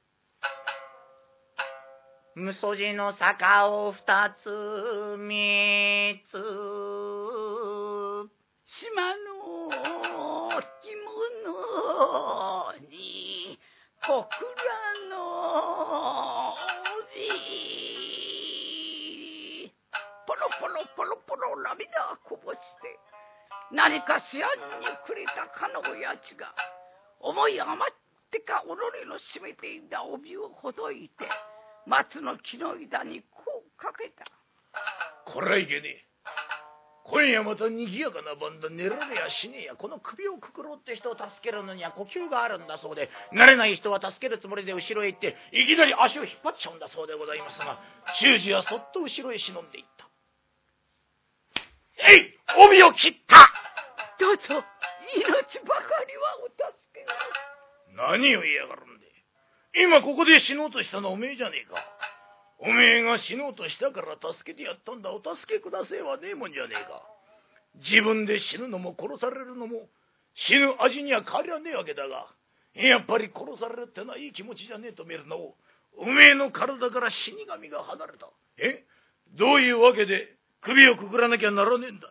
Speaker 2: むそじの坂を二つ三つ、
Speaker 4: 島の着物に小倉の帯、ポロポロポロポロ涙こぼして、何か思案にくれたかのやつが思い余ってか己の締めていた帯をほどいて、松の木の枝にこうかけた。
Speaker 3: これはいけねえ。今夜また賑やかな晩だ。寝られやしねえや。この首をくくろうって人を助けるのには呼吸があるんだそうで、慣れない人は助けるつもりで後ろへ行っていきなり足を引っ張っちゃうんだそうでございますが、忠治はそっと後ろへ忍んでいった。えい、帯を切った。
Speaker 4: どうぞ命ばかりはお助けを。
Speaker 3: 何を言いやがるんで。今ここで死のうとしたのはおめえじゃねえか。おめえが死のうとしたから助けてやったんだ。お助けくだせえはねえもんじゃねえか。自分で死ぬのも殺されるのも死ぬ味には変わりはねえわけだが、やっぱり殺されるってのはいい気持ちじゃねえと見るのを、おめえの体から死神が離れた。え、 どういうわけで首をくくらなきゃならねえんだ。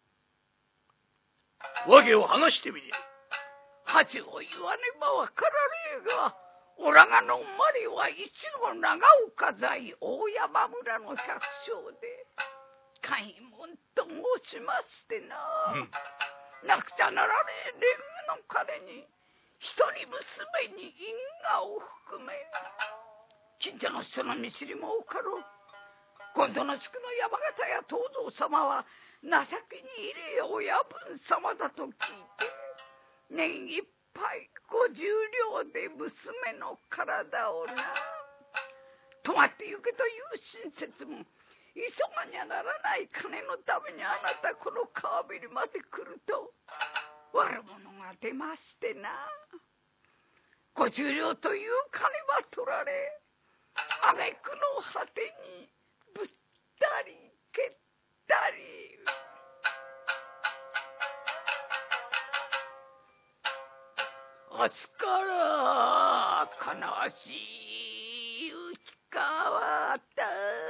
Speaker 3: わけを話してみねえ。
Speaker 4: 恥を言わねばわからねえが、おらがの生まれは一の長岡在大山村の百姓で、開門と申しましてな、うん、なくちゃならねえ年貢の金に一人娘に因果を含め、近所の人の見知りも多かろう。今度の地区の山形や東蔵様は情けに入れ親分様だと聞いて、年いっぱいご十両で娘の体をな、泊まってゆけという親切も急がにゃならない金のためにあなたこの川べりまで来ると悪者が出ましてな、ご十両という金は取られ、挙句の果てにぶったり蹴ったり。明日から悲しい浮川た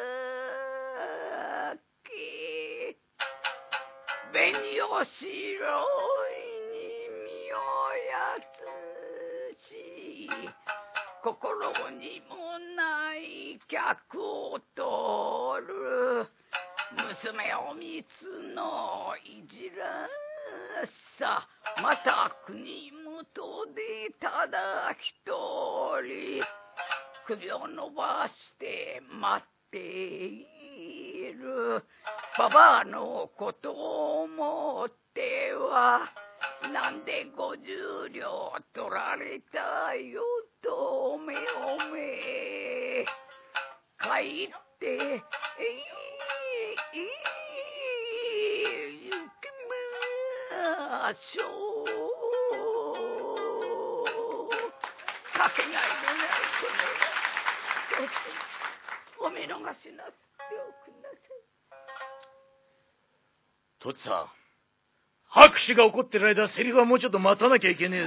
Speaker 4: け、紅を白いに身をやつし、心にもない客を取る娘を三つのいじらさ、また国元でただ一人首を伸ばして待っている。ババアのことを思ってはなんでご十両取られたよとおめおめ帰ってえいえい行きましょう。かけがいのないこのお見逃しなすっておくんなさい。
Speaker 3: とっつぁん、拍手が起こってる間セリフはもうちょっと待たなきゃいけねえぜ。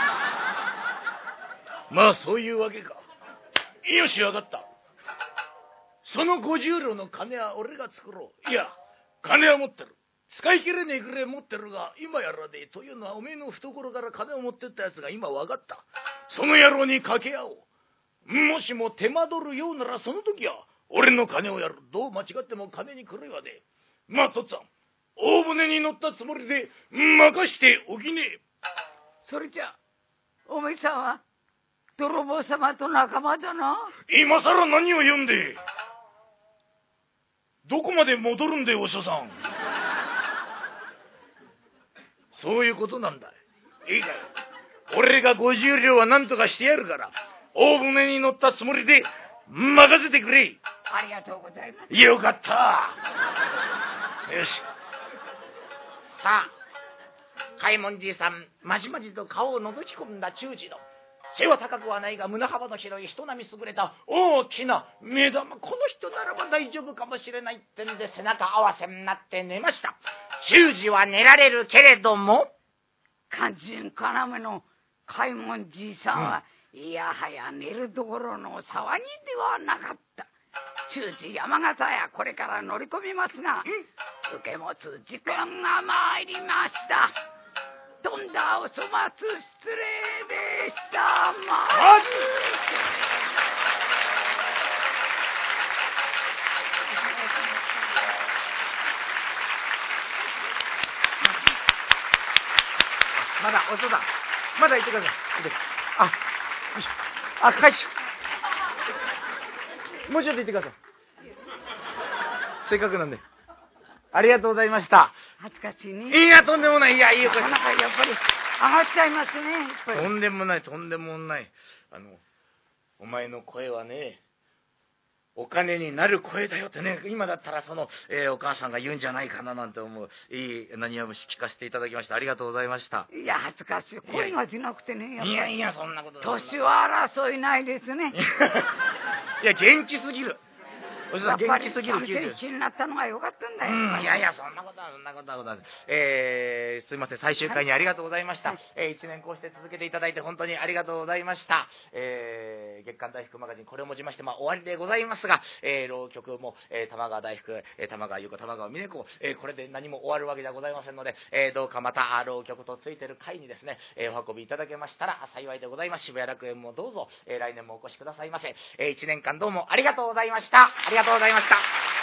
Speaker 3: まあそういうわけか。よしわかった。そのご十両の金は俺が作ろう。いや金は持ってる。使い切れねえくらい持ってるが今やらねえというのはおめえの懐から金を持ってったやつが今わかった。その野郎に掛け合おう。もしも手間取るようならその時は俺の金をやる。どう間違っても金に狂いはねえ。まあとっつぁん、大船に乗ったつもりで任しておきねえ。
Speaker 4: それじゃおめえさんは泥棒様と仲間だな。
Speaker 3: 今さら何を言うんで。どこまで戻るんでお師匠さん。そういうことなんだ。いいかよ、俺がご十両は何とかしてやるから大船に乗ったつもりで任せてくれ。
Speaker 4: ありがとうございます。
Speaker 3: よかった。よし。
Speaker 2: さあ、開門じいさんまじまじと顔を覗き込んだ忠次の背は高くはないが胸幅の広い人並み優れた大きな目玉、この人ならば大丈夫かもしれないってんで背中合わせになって寝ました。忠次は寝られるけれども
Speaker 4: 肝心要の開門じいさんは、うん、いやはや寝るどころの騒ぎではなかった。忠次山形やこれから乗り込みますが、うん、受け持つ時間が参りました。とんだお粗末失礼でした。まず
Speaker 2: まだ遅だ。まだ行ってください。あ、よいしょ。あ、返しょ。もうちょっと行ってください。せっかくなんで。ありがとうございました。
Speaker 4: 恥ずかしいね。
Speaker 2: いや、とんでもない。いや、いいよ。
Speaker 4: なかなかやっぱり上がっちゃいますね。
Speaker 2: とんでもない、とんでもない。あの、お前の声はね、お金になる声だよってね、今だったらその、えー、お母さんが言うんじゃないかななんて思う。いい何を聞かせていただきました。ありがとうございました。
Speaker 4: いや、恥ずかしい。声が出なくてね。
Speaker 2: いやいや、そんなこと。
Speaker 4: 年は争いないですね。
Speaker 2: いや、元気すぎる。 おじさん元気すぎる。
Speaker 4: やっぱりさんてんいちになったのが良かったんだよ。
Speaker 2: うん、いやいや、そんなことは、そんなことはございません。えー、すいません、最終回にありがとうございました。はい、えー、いちねんこうして続けていただいて本当にありがとうございました。えー、月刊大福マガジン、これをもちまして、まあ、終わりでございますが、えー、浪曲も、えー、玉川大福、えー、玉川優子、玉川美音子、えー、これで何も終わるわけじゃございませんので、えー、どうかまた、浪曲とついてる回にですね、えー、お運びいただけましたら幸いでございます。渋谷楽園もどうぞ、えー、来年もお越しくださいませ。えー、いちねんかんどうもありがとうございました。ありがとうございました。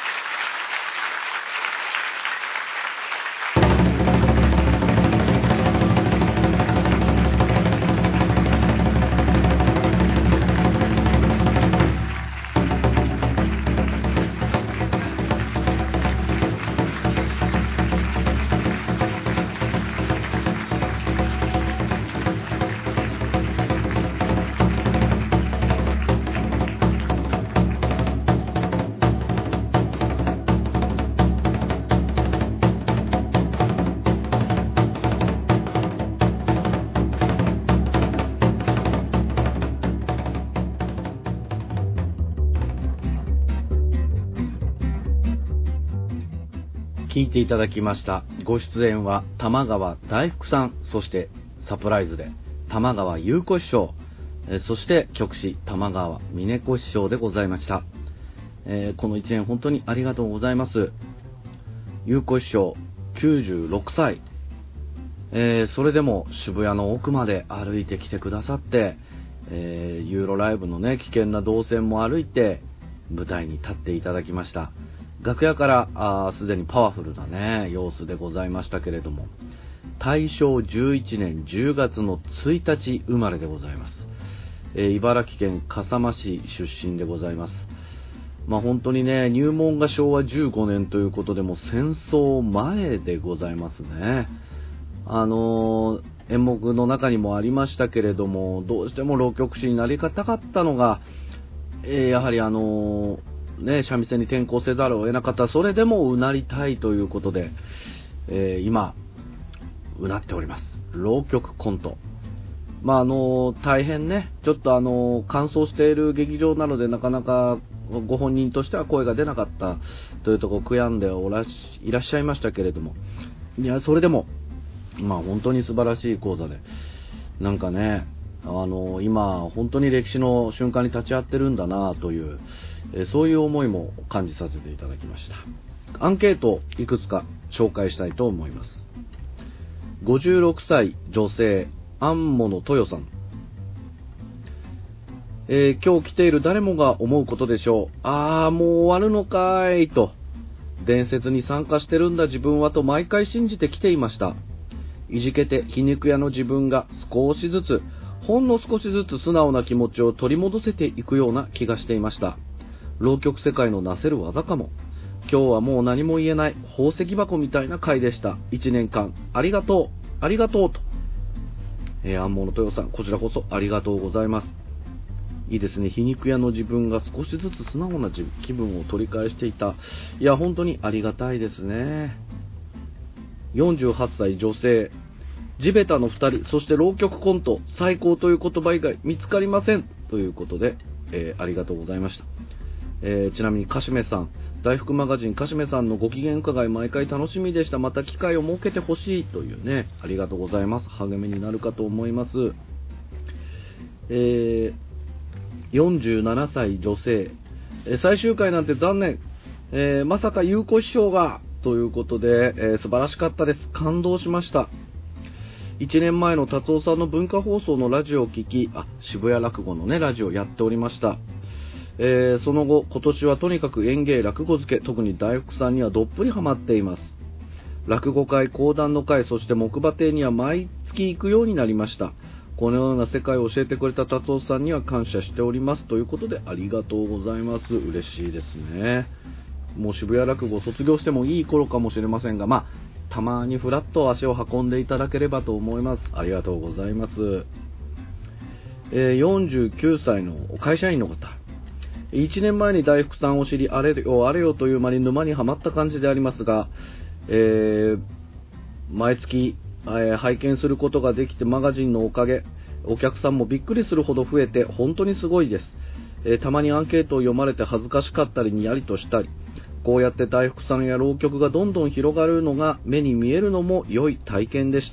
Speaker 1: 聞いていただきました。ご出演は玉川大福さん、そしてサプライズで玉川優子師匠、えー、そして曲師玉川美音子師匠でございました。えー、このいちねん本当にありがとうございます。優子師匠きゅうじゅうろくさい、えー、それでも渋谷の奥まで歩いてきてくださって、えー、ユーロライブのね危険な動線も歩いて舞台に立っていただきました。楽屋からすでにパワフルなね様子でございましたけれども、大正じゅういちねんじゅうがつのついたち生まれでございます。えー、茨城県笠間市出身でございます。まあ本当にね、入門がしょうわじゅうごねんということでも戦争前でございますね。あのー、演目の中にもありましたけれども、どうしても浪曲師になりたかったのが、えー、やはりあのーね、三味線に転向せざるを得なかった。それでもうなりたいということで、えー、今うなっております。浪曲コント。まああの大変ね、ちょっとあの乾燥している劇場なのでなかなかご本人としては声が出なかったというところ悔やんでおらしいらっしゃいましたけれども、いやそれでもまあ本当に素晴らしい講座で、なんかね、あの今本当に歴史の瞬間に立ち会ってるんだなという、えー、そういう思いも感じさせていただきました。アンケートをいくつか紹介したいと思います。ごじゅうろくさい女性、安物豊さん、えー、今日来ている誰もが思うことでしょう。あーもう終わるのかーいと、伝説に参加してるんだ自分はと毎回信じて来ていました。いじけて皮肉屋の自分が少しずつほんの少しずつ素直な気持ちを取り戻せていくような気がしていました。浪曲世界のなせる技かも。今日はもう何も言えない宝石箱みたいな回でした。いちねんかんありがとうありがとうと、えー、安物豊さん、こちらこそありがとうございます。いいですね。皮肉屋の自分が少しずつ素直な気分を取り返していた。いや本当にありがたいですね。よんじゅうはっさい女性、地べたのふたり、そして浪曲コント最高という言葉以外見つかりませんということで、えー、ありがとうございました。えー、ちなみにかしめさん、大福マガジンかしめさんのご機嫌伺い毎回楽しみでした。また機会を設けてほしいというね、ありがとうございます。励みになるかと思います。えー、よんじゅうななさい女性、えー、最終回なんて残念、えー、まさか優子師匠がということで、えー、素晴らしかったです。感動しました。いちねんまえの達夫さんの文化放送のラジオを聞き、あ、渋谷落語のねラジオやっておりました。えー、その後今年はとにかく演芸落語漬け、特に大福さんにはどっぷりハマっています。落語会、講談の会、そして木馬亭には毎月行くようになりました。このような世界を教えてくれた達夫さんには感謝しておりますということで、ありがとうございます。嬉しいですね。もう渋谷落語卒業してもいい頃かもしれませんが、まあたまにふらっと足を運んでいただければと思います。ありがとうございます。えー、よんじゅうきゅうさいの会社員の方、いちねんまえに大福さんを知り、あれよあれよという間に沼にはまった感じでありますが、えー、毎月、えー、拝見することができて、マガジンのおかげ、お客さんもびっくりするほど増えて本当にすごいです。 えー、たまにアンケートを読まれて恥ずかしかったりにやりとしたり、こうやって大福さんや浪曲がどんどん広がるのが目に見えるのも良い体験でした。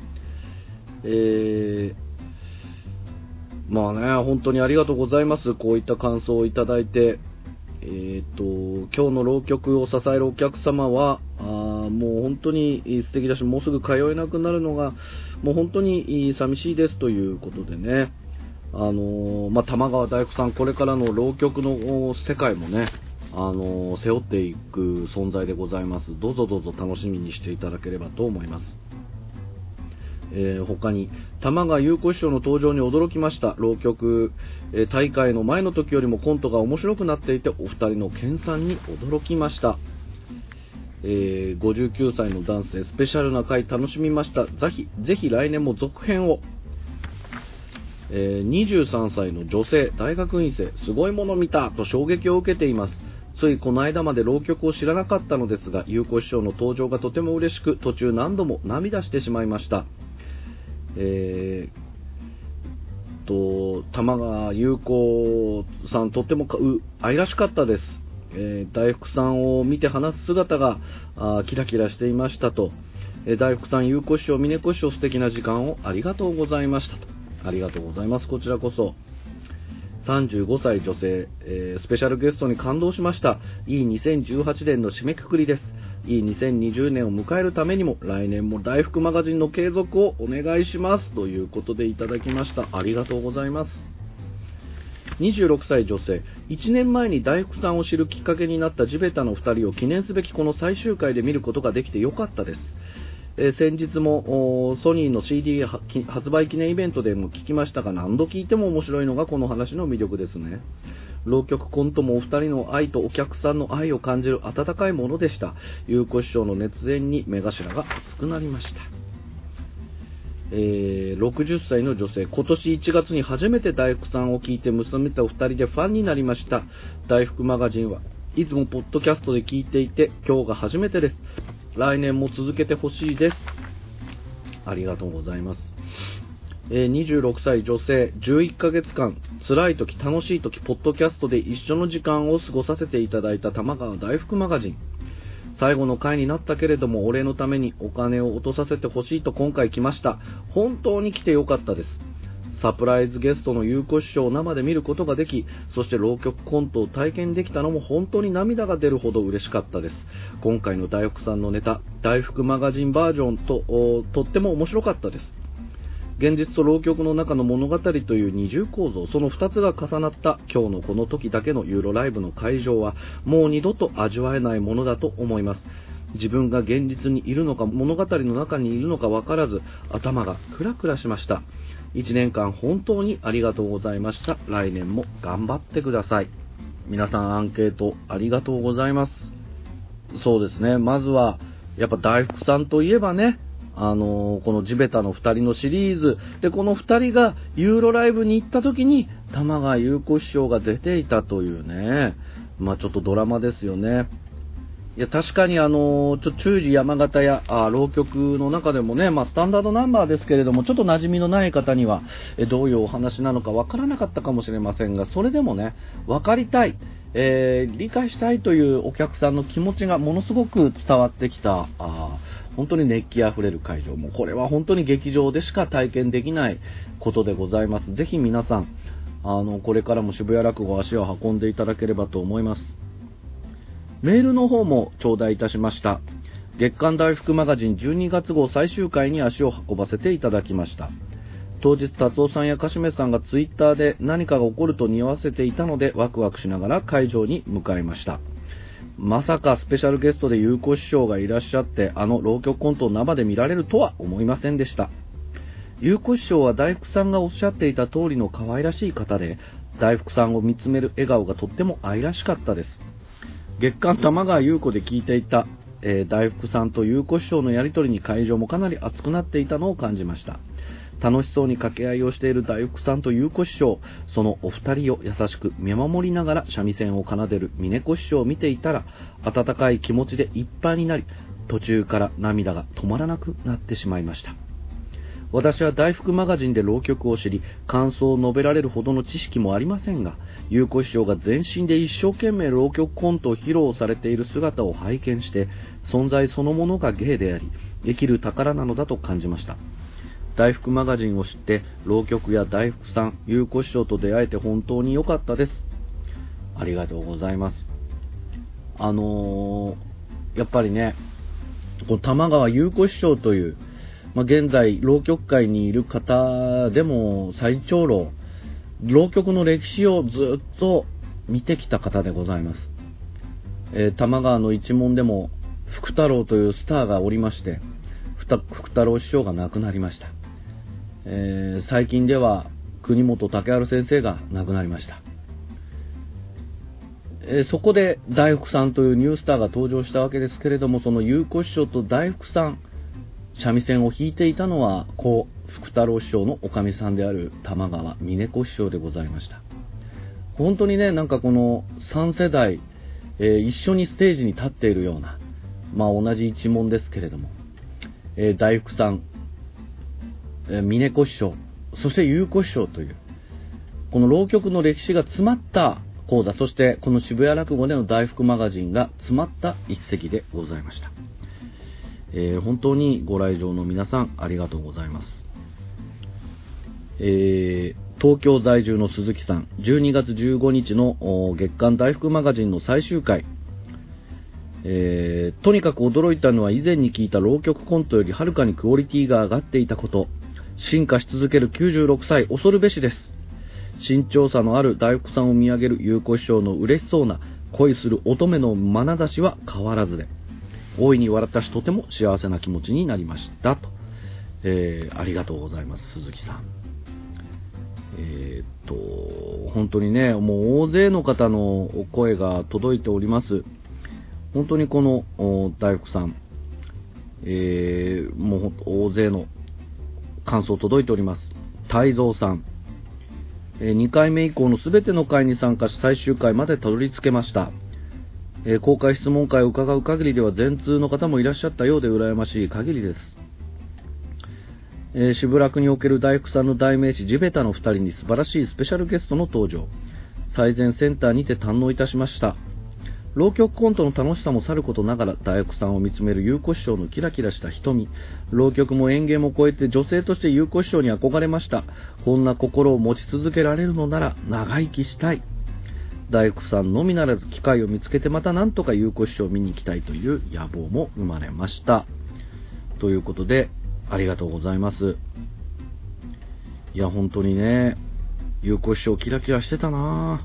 Speaker 1: えー、まあね、本当にありがとうございます。こういった感想をいただいて、えー、と今日の浪曲を支えるお客様はあもう本当に素敵だし、もうすぐ通えなくなるのがもう本当に寂しいですということでね、あのーまあ、玉川大福さん、これからの浪曲の世界もね、あのー背負っていく存在でございます。どうぞどうぞ楽しみにしていただければと思います。えー、他に玉川優子師匠の登場に驚きました。浪曲、えー、大会の前の時よりもコントが面白くなっていて、お二人の研鑽に驚きました。えー、ごじゅうきゅうさいの男性スペシャルな回楽しみました。ぜひぜひ来年も続編を。えー、にじゅうさんさいの女性大学院生、すごいもの見たと衝撃を受けています。ついこの間まで浪曲を知らなかったのですが、優子師匠の登場がとても嬉しく、途中何度も涙してしまいました。えー、と玉川優子さん、とってもかう愛らしかったです。えー、大福さんを見て話す姿があキラキラしていましたと、えー、大福さん、優子師匠、峰子師匠、素敵な時間をありがとうございましたと。ありがとうございます。こちらこそ。さんじゅうごさい女性、えー、スペシャルゲストに感動しました。いいにせんじゅうはちねんの締めくくりです。いいにせんにじゅうねんを迎えるためにも来年も大福マガジンの継続をお願いしますということでいただきました。ありがとうございます。にじゅうろくさい女性、いちねんまえに大福さんを知るきっかけになった地べたのふたりを記念すべきこの最終回で見ることができてよかったです。えー、先日もソニーの シーディー 発売記念イベントでも聞きましたが、何度聞いても面白いのがこの話の魅力ですね。浪曲コントもお二人の愛とお客さんの愛を感じる温かいものでした。優子師匠の熱演に目頭が熱くなりました。えー、ろくじゅっさいの女性、今年いちがつに初めて大福さんを聞いて娘とお二人でファンになりました。大福マガジンはいつもポッドキャストで聞いていて、今日が初めてです。来年も続けてほしいです。ありがとうございます。えー、にじゅうろくさい女性、じゅういっかげつかん辛い時楽しい時ポッドキャストで一緒の時間を過ごさせていただいた玉川大福マガジン、最後の回になったけれどもお礼のためにお金を落とさせてほしいと今回来ました。本当に来てよかったです。サプライズゲストの優子師匠を生で見ることができ、そして浪曲コントを体験できたのも本当に涙が出るほど嬉しかったです。今回の大福さんのネタ、大福マガジンバージョンととっても面白かったです。現実と浪曲の中の物語という二重構造、その二つが重なった今日のこの時だけのユーロライブの会場はもう二度と味わえないものだと思います。自分が現実にいるのか物語の中にいるのか分からず頭がクラクラしました。いちねんかん本当にありがとうございました。来年も頑張ってください。皆さんアンケートありがとうございます。そうですね、まずはやっぱ大福さんといえばね、あのー、この地べたのふたりのシリーズで、このふたりがユーロライブに行った時に玉川優子師匠が出ていたというね、まあちょっとドラマですよね。いや確かにあのちょ中次山形やあ浪曲の中でもね、まあ、スタンダードナンバーですけれども、ちょっと馴染みのない方にはえどういうお話なのかわからなかったかもしれませんが、それでもね分かりたい、えー、理解したいというお客さんの気持ちがものすごく伝わってきた、あ本当に熱気あふれる会場、もうこれは本当に劇場でしか体験できないことでございます。ぜひ皆さんあのこれからも渋谷落語足を運んでいただければと思います。メールの方も頂戴いたしました。月刊大福マガジンじゅうにがつ号最終回に足を運ばせていただきました。当日達夫さんやかしめさんがツイッターで何かが起こると匂わせていたのでワクワクしながら会場に向かいました。まさかスペシャルゲストで優子師匠がいらっしゃってあの浪曲コントを生で見られるとは思いませんでした。優子師匠は大福さんがおっしゃっていた通りの可愛らしい方で、大福さんを見つめる笑顔がとっても愛らしかったです。月刊玉川優子で聞いていた、えー、大福さんと優子師匠のやりとりに会場もかなり熱くなっていたのを感じました。楽しそうに掛け合いをしている大福さんと優子師匠、そのお二人を優しく見守りながら三味線を奏でる峰子師匠を見ていたら、温かい気持ちでいっぱいになり、途中から涙が止まらなくなってしまいました。 私は大福マガジンで浪曲を知り、感想を述べられるほどの知識もありませんが、優子師匠が全身で一生懸命浪曲コントを披露されている姿を拝見して、存在そのものが芸であり、生きる宝なのだと感じました。大福マガジンを知って、浪曲や大福さん、優子師匠と出会えて本当に良かったです。ありがとうございます。あのー、やっぱりね、この玉川優子師匠という、まあ、現在浪曲界にいる方でも最長老、浪曲の歴史をずっと見てきた方でございます。えー、玉川の一門でも福太郎というスターがおりまして、福太郎師匠が亡くなりました。えー、最近では国本武春先生が亡くなりました。えー、そこで大福さんというニュースターが登場したわけですけれども、その優子師匠と大福さん、三味線を弾いていたのは故福太郎師匠のおかみさんである玉川峰子師匠でございました。本当にね、なんかこのさん世代、えー、一緒にステージに立っているような、まあ同じ一門ですけれども、えー、大福さん、えー、峰子師匠、そして優子師匠というこの浪曲の歴史が詰まった講座、そしてこの渋谷落語での大福マガジンが詰まった一席でございました。えー、本当にご来場の皆さんありがとうございます。えー、東京在住の鈴木さん、じゅうにがつじゅうごにちの月刊大福マガジンの最終回、えー、とにかく驚いたのは以前に聞いた浪曲コントよりはるかにクオリティが上がっていたこと、進化し続けるきゅうじゅうろくさい、恐るべしです。身長差のある大福さんを見上げる優子師匠の嬉しそうな恋する乙女の眼差しは変わらずで、大いに笑ったし、とても幸せな気持ちになりましたと、えー、ありがとうございます、鈴木さん。えー、っと本当にね、もう大勢の方のお声が届いております。本当にこの大福さん、えー、もう大勢の感想届いております。泰造さん、えー、にかいめ以降のすべての回に参加し最終回までたどり着けました。えー、公開質問会を伺う限りでは全通の方もいらっしゃったようで羨ましい限りです。えー、渋楽における大福さんの代名詞地べたのふたりに素晴らしいスペシャルゲストの登場、最前センターにて堪能いたしました。浪曲コントの楽しさもさることながら、大福さんを見つめる優子師匠のキラキラした瞳、浪曲も演芸も超えて女性として優子師匠に憧れました。こんな心を持ち続けられるのなら長生きしたい。大福さんのみならず機会を見つけてまたなんとか優子師匠を見に行きたいという野望も生まれました。ということでありがとうございます。いや本当にね、優子師匠キラキラしてたな。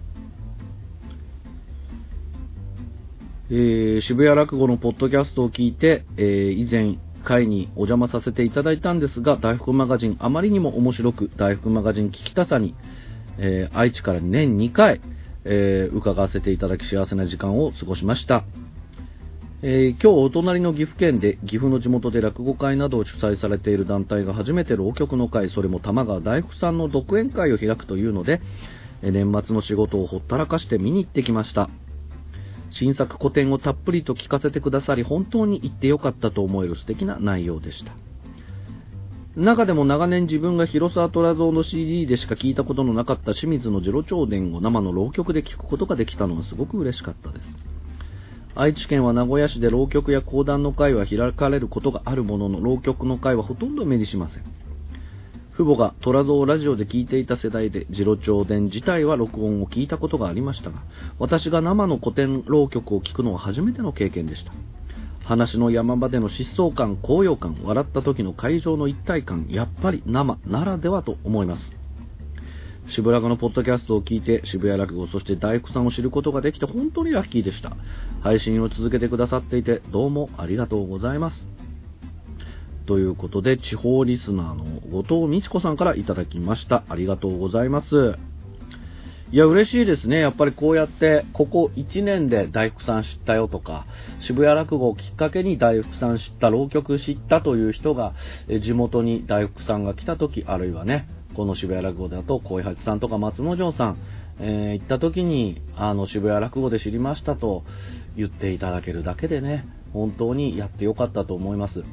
Speaker 1: えー、渋谷落語のポッドキャストを聞いて、えー、以前会にお邪魔させていただいたんですが、大福マガジンあまりにも面白く、大福マガジン聞きたさに、えー、愛知から年にかい、えー、伺わせていただき幸せな時間を過ごしました。えー、今日お隣の岐阜県で岐阜の地元で落語会などを主催されている団体が初めて浪曲の会、それも玉川大福さんの独演会を開くというので、えー、年末の仕事をほったらかして見に行ってきました。新作古典をたっぷりと聞かせてくださり、本当に行ってよかったと思える素敵な内容でした。中でも長年自分が広沢虎蔵の シーディー でしか聞いたことのなかった清水の次郎長伝を生の浪曲で聞くことができたのはすごく嬉しかったです。愛知県は名古屋市で浪曲や講談の会は開かれることがあるものの、浪曲の会はほとんど目にしません。父母が虎蔵をラジオで聞いていた世代で、次郎長伝自体は録音を聞いたことがありましたが、私が生の古典浪曲を聞くのは初めての経験でした。話の山場での疾走感、高揚感、笑った時の会場の一体感、やっぱり生ならではと思います。渋谷のポッドキャストを聞いて渋谷落語、そして大福さんを知ることができて本当にラッキーでした。配信を続けてくださっていてどうもありがとうございます。ということで、地方リスナーの後藤美智子さんからいただきました。ありがとうございます。いや嬉しいですね。やっぱりこうやってここいちねんで大福さん知ったよとか、渋谷落語をきっかけに大福さん知った、浪曲知ったという人が地元に大福さんが来た時、あるいはね、この渋谷落語だと小井八さんとか松之丞さん、えー、行った時にあの渋谷落語で知りましたと言っていただけるだけでね、本当にやってよかったと思います。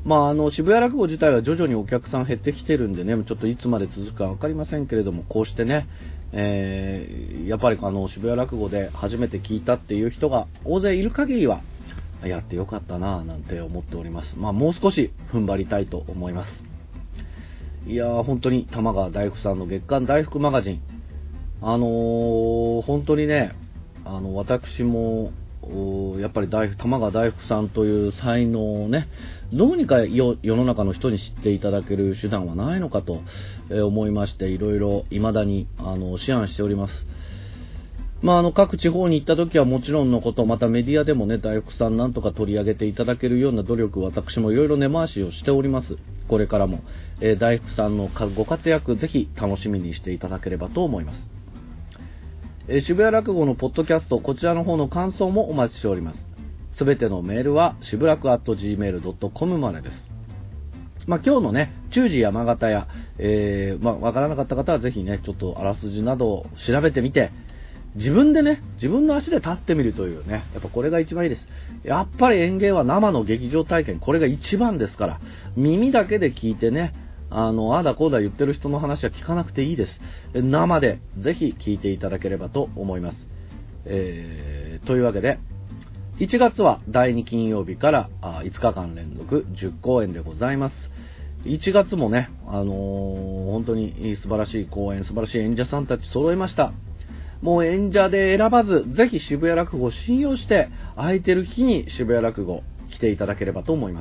Speaker 1: まあ、あの渋谷落語自体は徐々にお客さん減ってきてるんでね、ちょっといつまで続くか分かりませんけれども、こうしてね、えー、やっぱりあの渋谷落語で初めて聞いたっていう人が大勢いる限りはやってよかったなぁなんて思っております。まあ、もう少し踏ん張りたいと思います。いやー、本当に玉川大福さんの月刊大福マガジン、あのー、本当にね、あの私もやっぱり大福玉川大福さんという才能をね、どうにか世の中の人に知っていただける手段はないのかと思いまして、いろいろ未だにあの思案しております。まあ、あの各地方に行った時はもちろんのこと、またメディアでもね、大福さんなんとか取り上げていただけるような努力を私もいろいろ根回しをしております。これからも、えー、大福さんのご活躍、ぜひ楽しみにしていただければと思います。えー、渋谷落語のポッドキャスト、こちらの方の感想もお待ちしております。すべてのメールは渋楽 アットジーメールドットコム までです。まあ、今日のね、中時山形屋、えー、まあ、わからなかった方はぜひね、ちょっとあらすじなどを調べてみて、自分でね、自分の足で立ってみるというね、やっぱこれが一番いいです。やっぱり演芸は生の劇場体験、これが一番ですから、耳だけで聞いてね、あの、あだこうだ言ってる人の話は聞かなくていいです。生でぜひ聞いていただければと思います。えー、というわけで、いちがつはだいに金曜日からいつかかん連続じゅっこうえんでございます。いちがつもね、あのー、本当に素晴らしい公演、素晴らしい演者さんたち揃えました。もう演者で選ばず、ぜひ渋谷落語を信用して、空いてる日に渋谷落語来ていただければと思います。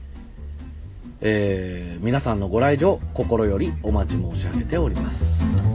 Speaker 1: えー、皆さんのご来場、心よりお待ち申し上げております。